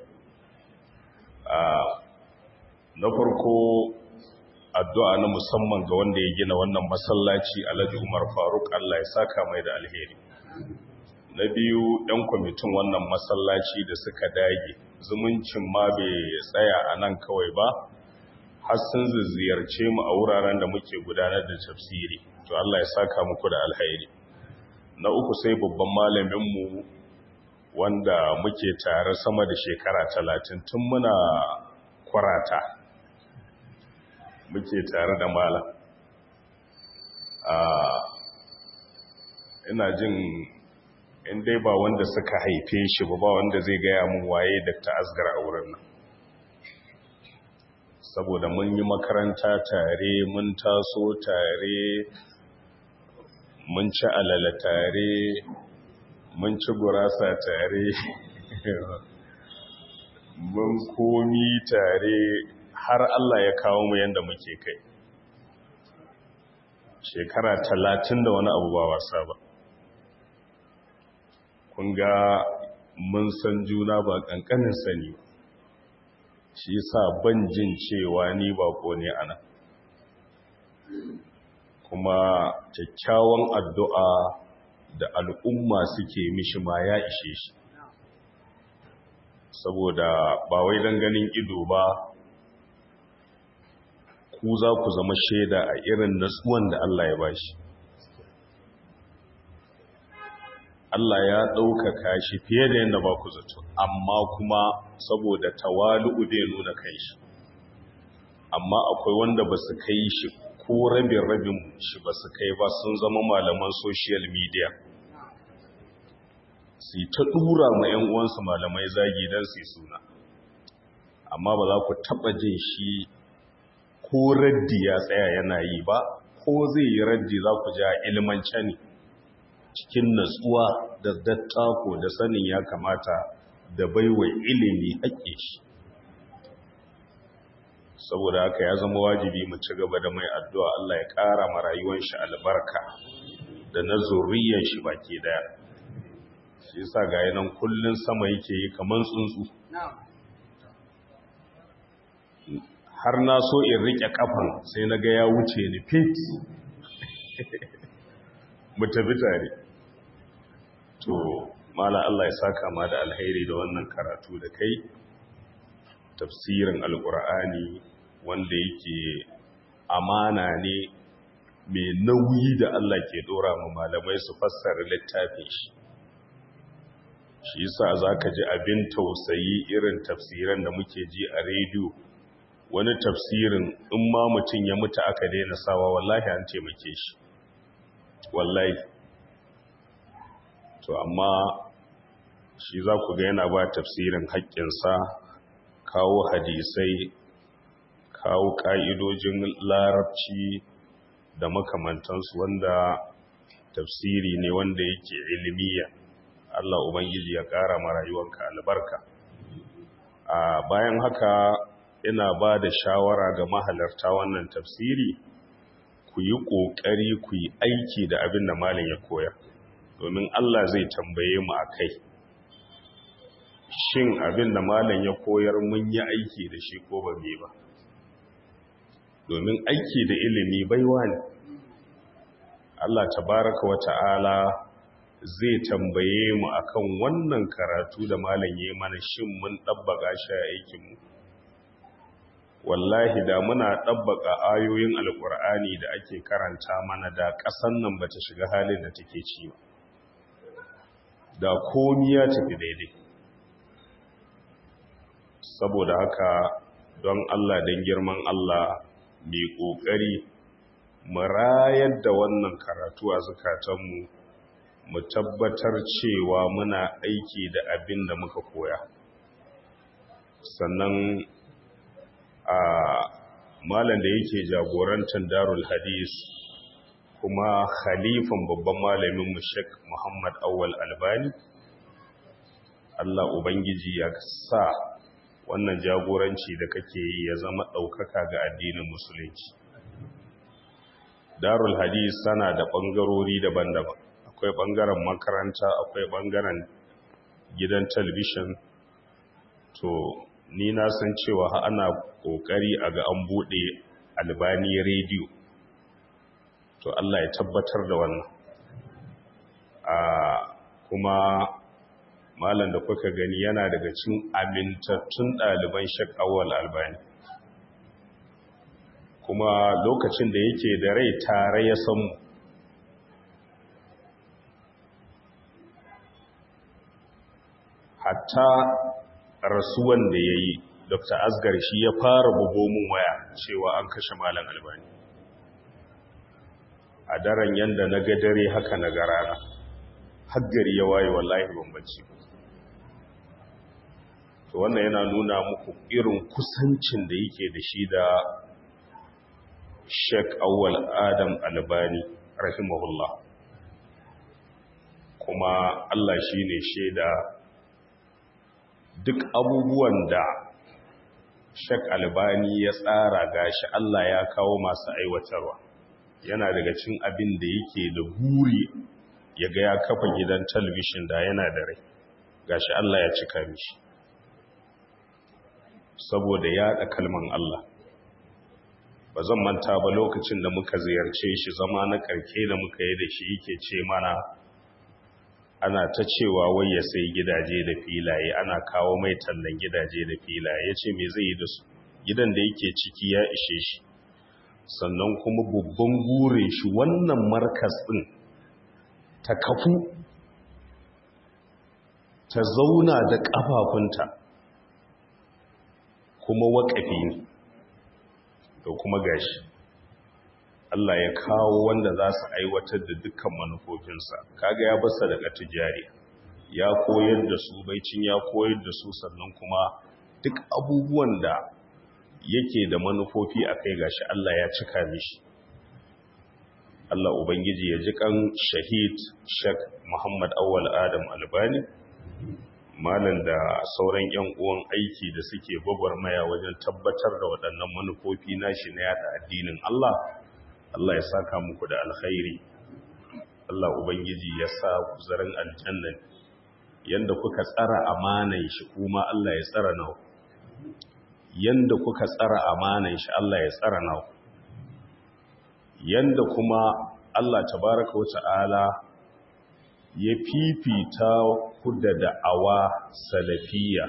na farko addu'a na musamman ga wanda ya gina wannan masallaci Alhaji Umar Faruk Allah ya saka mai da alheri na biyu ɗan kwamitin wannan masallaci da suka dage zumuncin ma bai tsaya a nan kawai ba har sun ziyarce mu a wuraren da muke gudanar da tafsiri to Allah ya saka muku da alheri na uku sai babban malaminmu wanda muke tare sama da shekara talatin tun muna kwarata muke tare da malam ina jin in dai ba wanda suka haife shi ba ba wanda zai gaya mun waye Dr. Asgar a wurin nan saboda mun yi makaranta tare mun taso tare mun ci alala tare mun ci gurasa tare mun komi tare har Allah ya kawo mu yanda muke kai shekara talatin da wani abu ba wasa ba kun ga mun san juna ba ƙanƙanin sani ba shi yasa ban jin cewa ni bako ne ana kuma kyakkyawan addu'a da al'umma suke mishi ma ya ishe shi saboda ba wai dan ganin ido ba ku za ku zama shaida a irin natsuwan da Allah ya bashi Allah ya ɗaukaka shi fiye da yadda ba ku zato amma kuma saboda tawalu'u bai nuna kai shi amma akwai wanda ba su kai shi ko rabin rabin shi ba su kai ba sun zama malaman social media su ta ɗura ma 'yan uwansu malamai zagi don su suna amma ba za ku taɓa jin shi ko raddi ya tsaya yana yi ba ko zai yi raddi za ku ja ilmance ne cikin natsuwa da dattako da sanin ya kamata da baiwa ilimi haƙƙe shi saboda haka ya zama wajibi mu ci gaba da mai addu'a Allah ya ƙara ma rayuwar shi albarka da na zuriyar shi baki daya shi yasa ga yanan kullun sama yake yi kaman tsuntsu har na so in rike kafan sai na ga ya wuce ni fit mu tafi tare to mala Allah ya saka ma da alheri da wannan karatu da kai tafsirin alqur'ani wanda yake amana ne mai nauyi da Allah ke dora ma malamai su fassara littafin shi shi yasa zaka ji abin tausayi irin tafsiran da muke ji a rediyo wani tafsirin in ma mutum ya mutu aka daina sawa wallahi an taimake shi wallahi to amma shi za ku ga yana ba tafsirin haƙƙinsa kawo hadisai kawo ƙa'idojin larabci da makamantansu wanda tafsiri ne wanda yake ilmiya Allah Ubangiji ya ƙara ma rayuwanka albarka a bayan haka ina ba da shawara ga mahalarta wannan tafsiri ku yi ƙoƙari ku yi aiki da abin da malam ya koya domin Allah zai tambaye mu a kai shin abin da malam ya koyar mun yi aiki da shi ko ba mu ba domin aiki da ilimi baiwa ne Allah tabaraka wa ta'ala zai tambaye mu akan wannan karatu da malam ya mana shin mun dabbaka shi a aikin mu wallahi da muna dabbaka ayoyin alkur'ani da ake karanta mana da ƙasan nan bata shiga halin da take ci ba da komai ya tafi daidai saboda haka don Allah don girman Allah mai ƙoƙari mu rayar da wannan karatu a zukatanmu mu tabbatar cewa muna aiki da abin da muka koya sannan a malam da yake jagorantar darul hadis kuma khalifan babban malamin mu Sheikh Muhammad Awwal Albani Allah ubangiji ya sa wannan jagoranci da kake yi ya zama ɗaukaka ga addinin musulunci darul hadis tana da ɓangarori daban-daban akwai ɓangaren makaranta akwai ɓangaren gidan talabishin to ni na san cewa ana ƙoƙari a ga an buɗe Albani rediyo to Allah ya tabbatar da wannan a kuma malam da kuka gani yana daga cikin amintattun ɗaliban Sheikh Awwal Albani kuma lokacin da yake da rai tare ya san mu hatta rasuwan da ya yi Dr. Asgar shi ya fara bugo mun waya cewa an kashe malam Albani a daren yanda na ga dare haka na ga rana har gari ya waye wallahi bambanci to wannan yana nuna muku irin kusancin da yake da shi da Sheikh Awwal Adam Albani rahimahullah kuma Allah shine shaida duk abubuwan da Sheikh Albani ya tsara gashi Allah ya kawo masu aiwatarwa yana daga cikin abin da yake da buri ya ga ya kafa gidan talabishin da yana da rai gashi Allah ya cika mishi saboda yaɗa kalman Allah ba zan manta ba lokacin da muka ziyarce shi zama na karke da muka yi da shi yake ce mana ana ta cewa wai ya sai gidaje da filaye ana kawo mai tallan gidaje da filaye ya ce me zai yi da su gidan da yake ciki ya ishe shi sannan kuma babban burin shi wannan markas ɗin ta kafu ta zauna da ƙafafunta kuma waƙafi ne da kuma gashi Allah ya kawo wanda za su aiwatar da dukkan manufofinsa kaga ya bar sadaka tijari ya koyar da su baicin ya koyar da su sannan kuma duk abubuwan da yake da manufofi a kai gashi Allah ya cika mishi Allah ubangiji ya ji kan shahid Sheikh Muhammad Awwal Adam Albani malam da sauran yan uwan aiki da suke gwagwarmaya wajen tabbatar da waɗannan manufofi nashi na yada addinin Allah Allah ya saka muku da alkhairi Allah ubangiji ya sa ku zarin aljanna yanda kuka tsara amanan shi kuma Allah ya tsara nawa yanda kuka tsara amanan shi Allah ya tsara nawa yanda kuma Allah tabaraka wa ta'ala ya fifita ku da da'awa salafiyya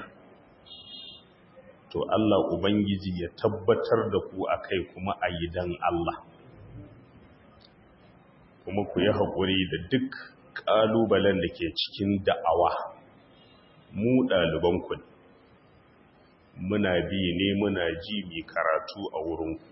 to Allah ubangiji ya tabbatar da ku akai kuma a yidan Allah kuma ku yi haƙuri da duk ƙalubalen da ke cikin da'awa. Mu ɗalibanku ne, muna bi ne muna ji mai karatu a wurinku,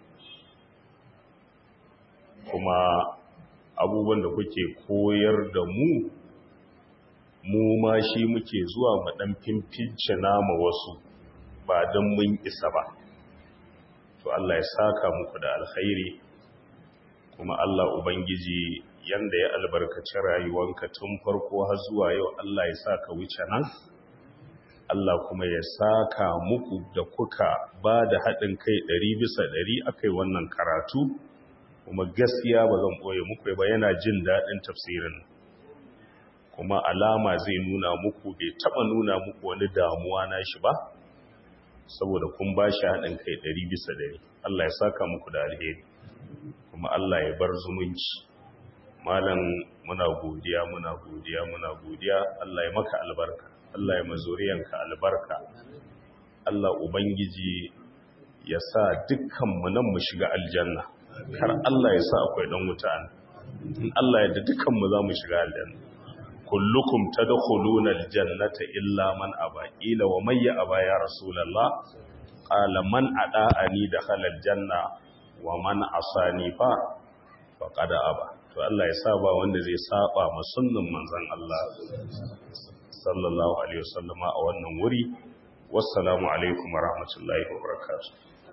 kuma abubuwan da kuke koyar da mu, mu ma shi muke zuwa mu ɗan fimfince nama wasu ba don mun isa ba. To Allah ya saka muku da alkhairi, kuma Allah Ubangiji yanda ya albarkaci rayuwanka tun farko har zuwa yau, Allah ya saka wuce nan. Allah kuma ya saka muku da kuka ba da haɗin kai ɗari bisa ɗari aka yi wannan karatu, kuma gaskiya ba zan ɓoye muku ba, yana jin daɗin tafsirin, kuma alama zai nuna muku, bai taɓa nuna muku wani damuwa na shi ba, saboda kun ba shi haɗin kai ɗari bisa ɗari. Allah ya saka muku da alheri, kuma Allah ya bar zumunci. Malam muna godiya muna godiya muna godiya, Allah ya maka albarka, Allah ya mazuriyanka albarka, Allah Ubangiji ya sa dukkanmu nan mu shiga aljanna, kar Allah ya sa akwai ɗan wuta ne, in Allah ya da dukkanmu za mu shiga aljanna. Kullukum tadkhuluna aljannata illa man aba, ila wa may aba ya rasulullah, qala man ada'ani dakhala aljanna wa man asani fa faqad aba. To Allah ya sa ba wanda zai saba ma sunnan manzon Allah sallallahu alaihi wasallama a wannan wuri. Wassalamu alaikum wa rahmatullahi wa barakatuh.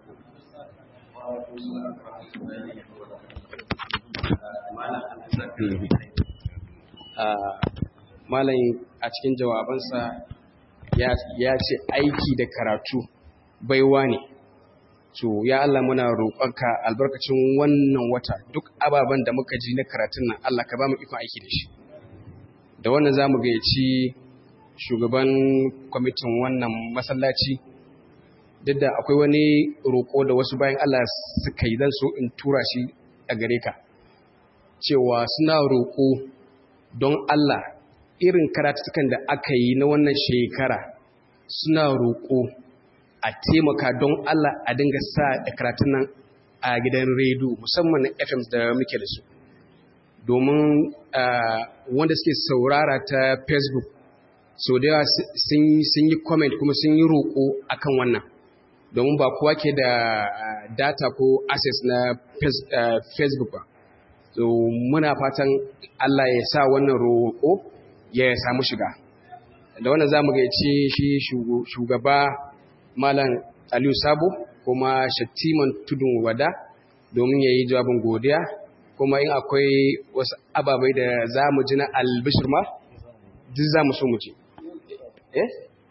Malam a cikin jawabansa ya ce aiki da karatu baiwa ne. To ya Allah muna roƙonka albarkacin wannan wata duk ababen da muka ji na karatun nan Allah ka ba mu ikon aiki da shi. Da wannan za mu gayyaci shugaban kwamitin wannan masallaci, duk da akwai wani roƙo da wasu bayan Allah suka yi, zan so in tura shi a gare ka, cewa suna roƙo don Allah irin karatukan da aka yi na wannan shekara, suna roƙo a taimaka don Allah a dinga sa karatun nan a gidan rediyo, musamman na F M da muke da su, domin wanda suke saurara ta Facebook so da yawa sun yi comment kuma sun yi roƙo akan wannan, domin ba kowa ke da data ko access na Facebook ba. So muna fatan Allah ya sa wannan roƙo ya samu shiga. Da wannan za mu gaice shi shugaba Malam Aliyu Sabo kuma Shattiman Tudun Wada domin ya yi jawabin godiya, kuma in akwai wasu ababai da za mu ji na albishir ma duk za mu so mu ji. Eh?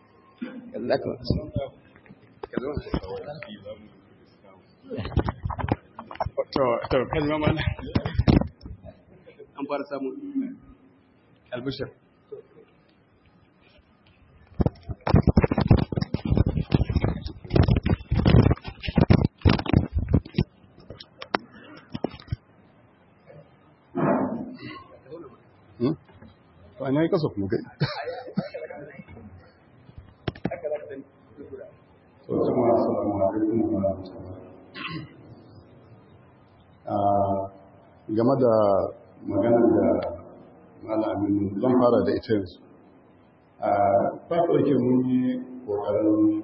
To, kan mama an fara samun albishir. Ana yi kasa kuma gai. Game da maganar da malamin zan fara da ita yanzu. Ta ɗauke mun yi ƙoƙarin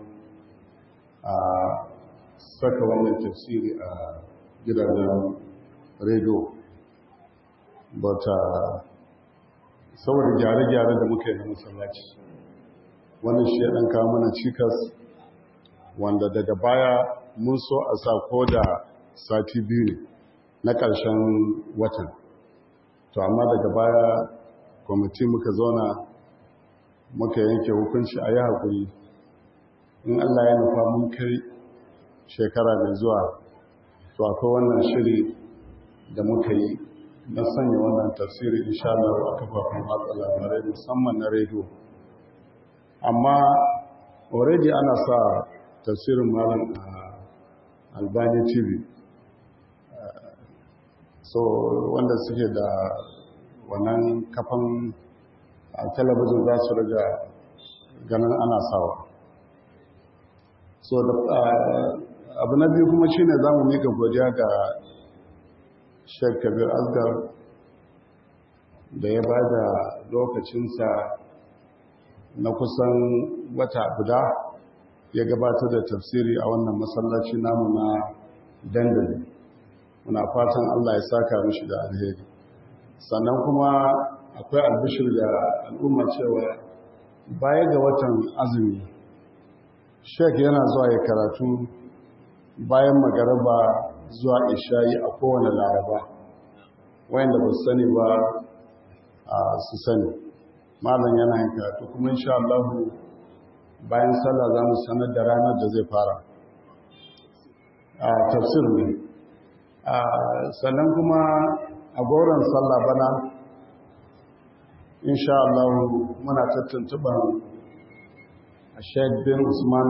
saka wannan tafsiri a gidajen rediyo, but saboda gyare-gyare da muka yi na masallaci, wannan shi ya ɗan kawo mana cikas, wanda daga baya mun so a sa ko da sati biyu ne na ƙarshen watan. To amma daga baya kwamiti muka zauna muka yanke hukunci a yi haƙuri, in Allah ya nufa mun kai shekara mai zuwa, to akwai wannan shiri da muka yi na sanya wannan tafsiri insha Allah a kafafen watsa labarai musamman na rediyo. Amma already ana sa tafsirin malam a Albani T V, so wanda suke da wannan kafan talabijin za su riga ganin ana sawa. So abu na biyu kuma shine za mu mika godiya ga Sheikh Kabir Asgar da ya ba da lokacinsa na kusan wata guda ya gabatar da tafsiri a wannan masallaci namu na dandali. Muna fatan Allah ya saka mishi da alheri. Sannan kuma akwai albishir da al'umma cewa baya ga watan azumi Sheikh yana zuwa ya karatu bayan magaraba zuwa isha'i a kowane laraba, wayanda ba su sani ba a su sani. Malam yana yin karatu kuma insha Allah bayan sallah za mu sanar da ranar da zai fara a tafsir ne. Sannan kuma a goron sallah bana insha Allah muna tattuntuban Sheikh bin Usman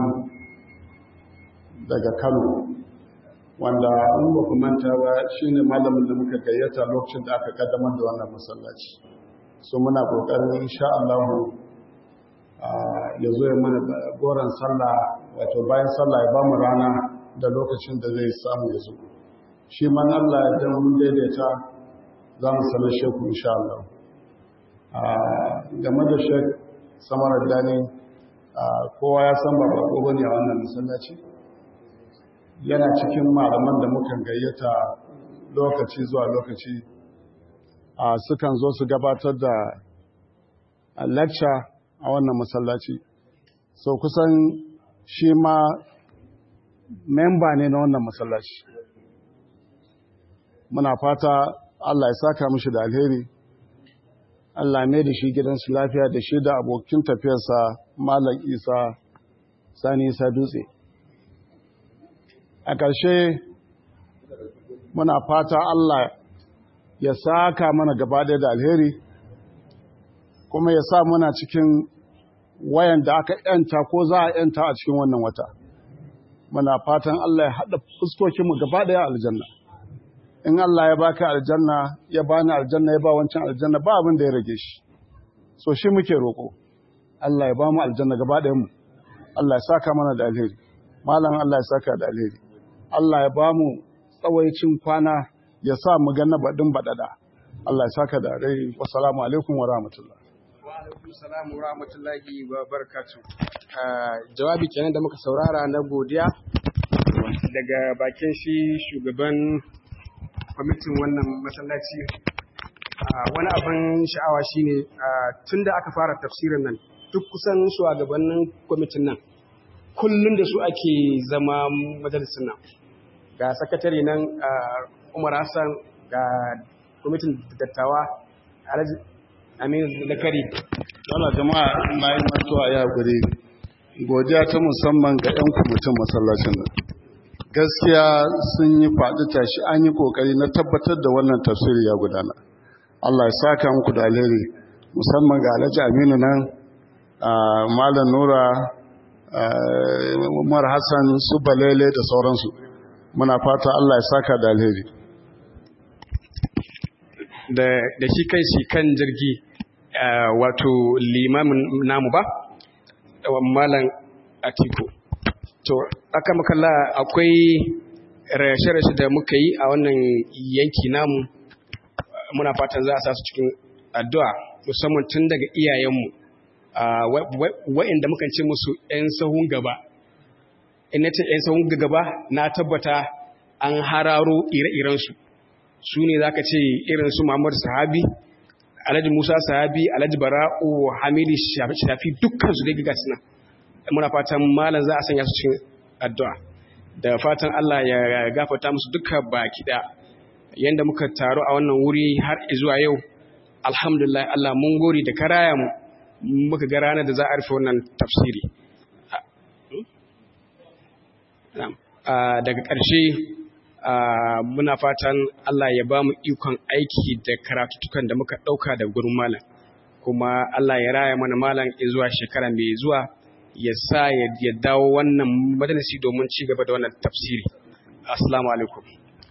daga Kano, wanda in ba ku manta ba shine malamin da muka gayyata lokacin da aka kaddamar da wannan masallaci. So muna kokarin insha Allah ya zo ya mana goron sallah, wato bayan sallah ya bamu rana da lokacin da zai samu ya zo. Shi man Allah ya dan mun daidaita za mu sanar sheku insha Allah. Game da Sheikh Samar Dani, kowa ya san ba bako bane a wannan masallaci. Yana cikin malaman da mukan gayyata lokaci zuwa lokaci a sukan zo su gabatar da lecture a wannan masallaci. So kusan shi ma memba ne na wannan masallaci. Muna fata Allah ya saka mishi da alheri, Allah mai da shi gidansu lafiya da shi da abokin tafiyarsa Malam Isa Sani Isa Dutse. A ƙarshe muna fata Allah ya saka mana gaba ɗaya da alheri, kuma ya sa muna cikin wayan da aka ‘yanta ko za a ‘yanta a cikin wannan wata. Muna fatan Allah ya haɗa fuskokinmu gaba ɗaya aljanna. In Allah ya baka aljanna, ya bani aljanna, ya ba wancan aljanna, ba abin da ya rage shi. So shi muke roƙo. Allah ya ba mu aljanna gaba ɗayan mu. Allah ya saka mana da alheri. Malam Allah ya saka da alheri. Allah ya ba mu tsawaicin kwana, ya sa mu ga na baɗin baɗaɗa. Allah ya saka da alheri. Wassalamu alaikum wa rahmatullah. Wa alaikum salam wa rahmatullahi wa barakatuh. Jawabi kenan da muka saurara na godiya daga bakin shi shugaban kwamitin wannan masallaci. Wani abin sha'awa shine tun da aka fara tafsirin nan duk kusan shugabannin kwamitin nan kullum da su ake zama majalisun nan. Ga sakatare nan Umar Hassan, ga kwamitin dattawa Alhaji Aminu Zakari. Allah jama'a na yi mantuwa ya guri. Godiya ta musamman ga 'yan kwamitin masallacin nan. Gaskiya sun yi faɗi tashi, an yi ƙoƙari na tabbatar da wannan tafsiri ya gudana. Allah ya saka muku da alheri, musamman ga Alhaji Aminu nan, Malam Nura, Umar Hassan, su Balele da sauransu. Muna fata Allah ya saka da alheri. Da shi kai shi kan jirgi, wato limamin namu ba, Malam Atiku. To, aka makalla akwai rashe-rashe da muka yi a wannan yanki namu, muna fatan za a sa su cikin addu'a, musamman tun daga iyayenmu, wa'inda mukan ce musu ‘yan sahun gaba. In na ce ‘yan sahun gaba, na tabbata an hararo ire-irensu. Su ne za ka ce irinsu Muhammadu Sahabi, Alhaji Musa Sahabi, Alhaji Bara'u, Hamidu Shafi, dukkan su dai gaga suna. Muna fatan malam za a sanya su cikin addu'a, da fatan Allah ya gafarta musu duka baki da yanda muka taru a wannan wuri har zuwa yau. Alhamdulillah, Allah mun gori da karaya mu muka ga ranar da za a rufe wannan tafsiri. Daga ƙarshe muna fatan Allah ya ba mu ikon aiki da karatutukan da muka ɗauka da gurin malam, kuma Allah ya raya mana malam zuwa shekara mai zuwa, ya sa ya dawo wannan majalisi domin ci gaba da wannan tafsiri. Assalamu alaikum.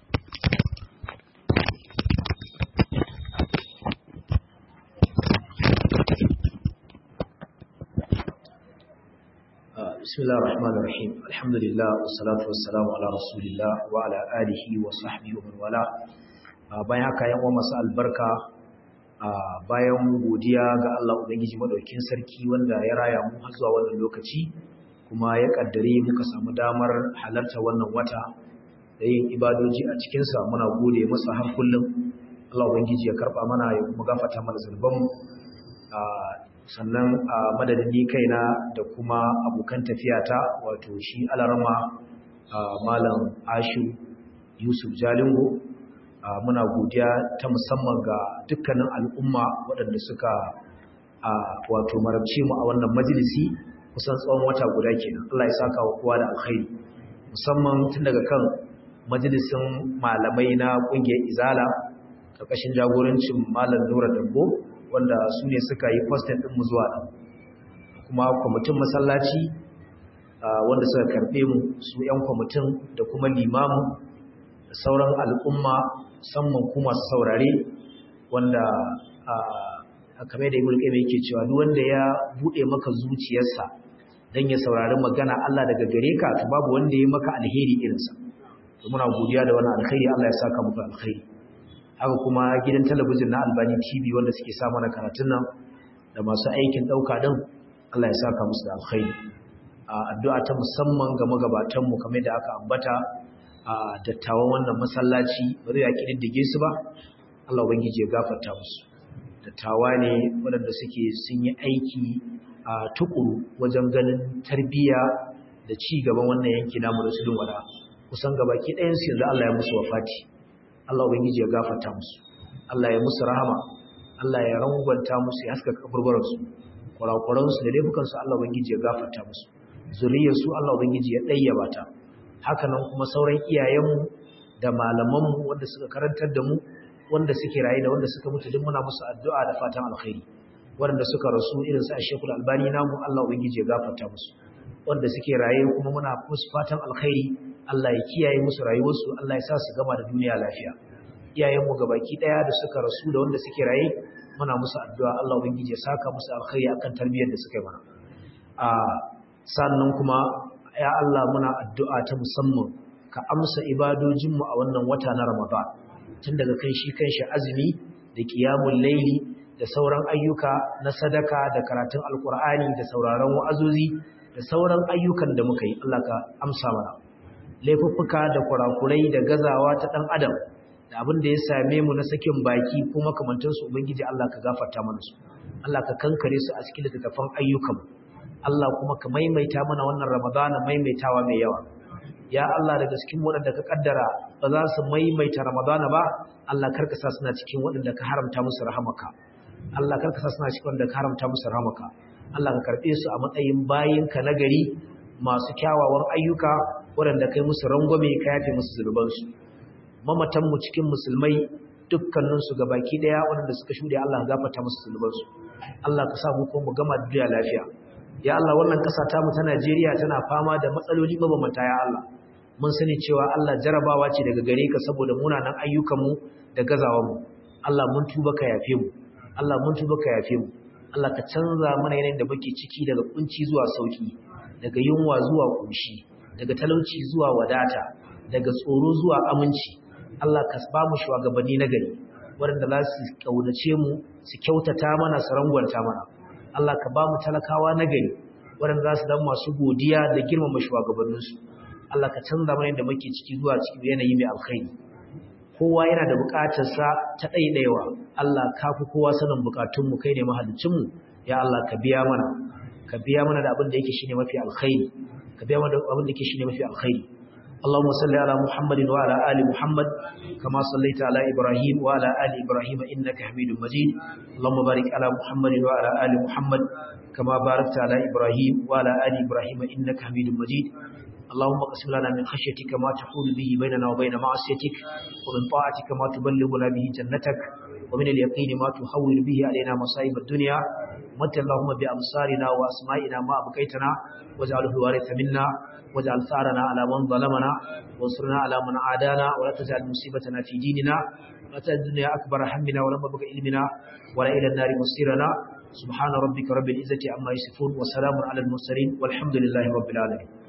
Bismillahir Rahmanir Rahim. Alhamdulillah wassalatu wassalamu ala Rasulillah wa ala alihi wa sahbihi wa man wala. Bayan haka yan uwa masu albarka, bayan godiya ga Allah Ubangiji madaukakin sarki wanda ya raya mu har zuwa wannan lokaci kuma ya kaddare muka samu damar halarta wannan wata da yin ibadoji a cikin sa muna gode masa har kullum Allah Ubangiji ya karba mana ya kuma gafarta mana zunuban mu sannan a madadin ni kaina da kuma abokan tafiyata wato shi alarma malam Ashu Yusuf Jalingo muna godiya ta musamman ga dukkanin al'umma waɗanda suka wato marabce mu a wannan majalisi kusan tsawon wata guda kenan Allah ya saka wa kowa da alkhairi musamman tun daga kan majalisin malamai na ƙungiyar Izala ƙarƙashin jagorancin Malam Nura Dambo wanda su ne suka yi postin ɗin mu zuwa nan kuma kwamitin masallaci wanda suka karɓe mu su 'yan kwamitin da kuma limamu da sauran al'umma musamman kuma masu saurare wanda a kamar da ibn qayyim yake cewa duk wanda ya bude maka zuciyarsa dan ya saurari magana Allah daga gare ka to babu wanda ya maka alheri irinsa to muna godiya da wannan alheri Allah ya saka muku alheri haka kuma gidan talabijin na Albani T V wanda suke sa mana karatun nan da masu aikin dauka din Allah ya saka musu da alheri addu'a ta musamman ga magabatan mu kamar da aka ambata a dattawan wannan masallaci bari ya kididdige su ba Allah ubangiji ya gafarta musu dattawa ne waɗanda suke sun yi aiki a tukuru wajen ganin tarbiyya da ci gaban wannan yanki namu da su wada kusan gabaki ɗayan su yanzu Allah ya musu wafati Allah ubangiji ya gafarta musu Allah ya musu rahama Allah ya rangwanta musu ya haska kaburburan su kurakuran su da laifukan su Allah ubangiji ya gafarta musu zuriyar su Allah ubangiji ya dayyaba ta hakanan kuma sauran iyayenmu da malamanmu wanda suka karantar da mu wanda suke raye da wanda suka mutu duk muna musu addu'a da fatan alkhairi wanda suka rasu irin su Sheikh Al-Albani namu Allah ubangiji ya gafarta musu wanda suke raye kuma muna musu fatan alkhairi Allah ya kiyaye musu rayuwarsu Allah ya sa su gama da duniya lafiya iyayenmu gabaki daya da suka rasu da wanda suke raye muna musu addu'a Allah ubangiji ya saka musu alkhairi akan tarbiyyar da suka yi mana a sannan kuma ya Allah muna addu'a ta musamman ka amsa ibadojinmu a wannan wata na Ramadan tun daga kan shi kanshi azumi da qiyamul laili da sauran ayyuka na sadaka da karatun alkur'ani da sauraron wa'azozi da sauran ayyukan da muka yi Allah ka amsa mana laifuffuka da kurakurai da gazawa ta dan adam da abin da ya same mu na sakin baki ko makamantan su ubangiji Allah ka gafarta mana su Allah ka kankare su a cikin littafin ayyukan Allah kuma ka maimaita mana wannan Ramadana maimaitawa mai yawa ya Allah daga cikin waɗanda ka kaddara ba za su maimaita Ramadana ba Allah karka sa suna cikin waɗanda ka haramta musu rahamaka Allah karka sa suna cikin waɗanda ka haramta musu rahamaka Allah ka karbe su a matsayin bayinka na gari masu kyawawan ayyuka waɗanda kai musu rangwame ka yafe musu zunubansu mamatan mu cikin musulmai dukkanin su gabaki daya waɗanda suka shude Allah ka gafarta musu zunubansu Allah ka sa mu ko mu gama duniya lafiya ya Allah wannan ƙasa ta mu ta Najeriya tana fama da matsaloli mabambanta ya Allah mun sani cewa Allah jarabawa ce daga gare ka saboda munanan ayyukanmu da gazawanmu Allah mun tuba ka yafe mu Allah mun tuba ka yafe mu Allah ka canza mana yanayin da muke ciki daga kunci zuwa sauki daga yunwa zuwa kunshi daga talauci zuwa wadata daga tsoro zuwa aminci Allah ka ba mu shugabanni na gari waɗanda za su kaunace mu su kyautata mana su rangwanta mana Allah ka ba mu talakawa na gari waɗanda za su zama masu godiya da girmama shugabanninsu Allah ka canza mana yadda muke ciki zuwa cikin yanayi mai alkhairi kowa yana da buƙatarsa ta ɗaiɗaiwa Allah ka fi kowa sanin buƙatunmu kai ne mahaliccinmu ya Allah ka biya mana ka biya mana da abin da yake shine mafi alkhairi ka biya mana da abin da yake shine mafi alkhairi اللهم صل على محمد وعلى آل محمد كما صليت على إبراهيم وعلى آل إبراهيم إنك حميد مجيد اللهم بارك على محمد وعلى آل محمد كما باركت على إبراهيم وعلى آل إبراهيم إنك حميد مجيد اللهم اقسم لنا من خشيتك ما تحول به بيننا وبين معصيتك ومن طاعتك ما تبلغنا به جنتك ومن اليقين ما تحول به علينا مصائب الدنيا مت اللهم بأبصارنا وأسمائنا ما أبقيتنا واجعله الوارث منا واجعل ثارنا على من ظلمنا وانصرنا على من عادانا ولا تجعل مصيبتنا في ديننا ولا تجعل الدنيا أكبر همنا ولا مبلغ علمنا ولا إلى النار مصيرنا سبحان ربك رب العزة عما يصفون وسلام على المرسلين والحمد لله رب العالمين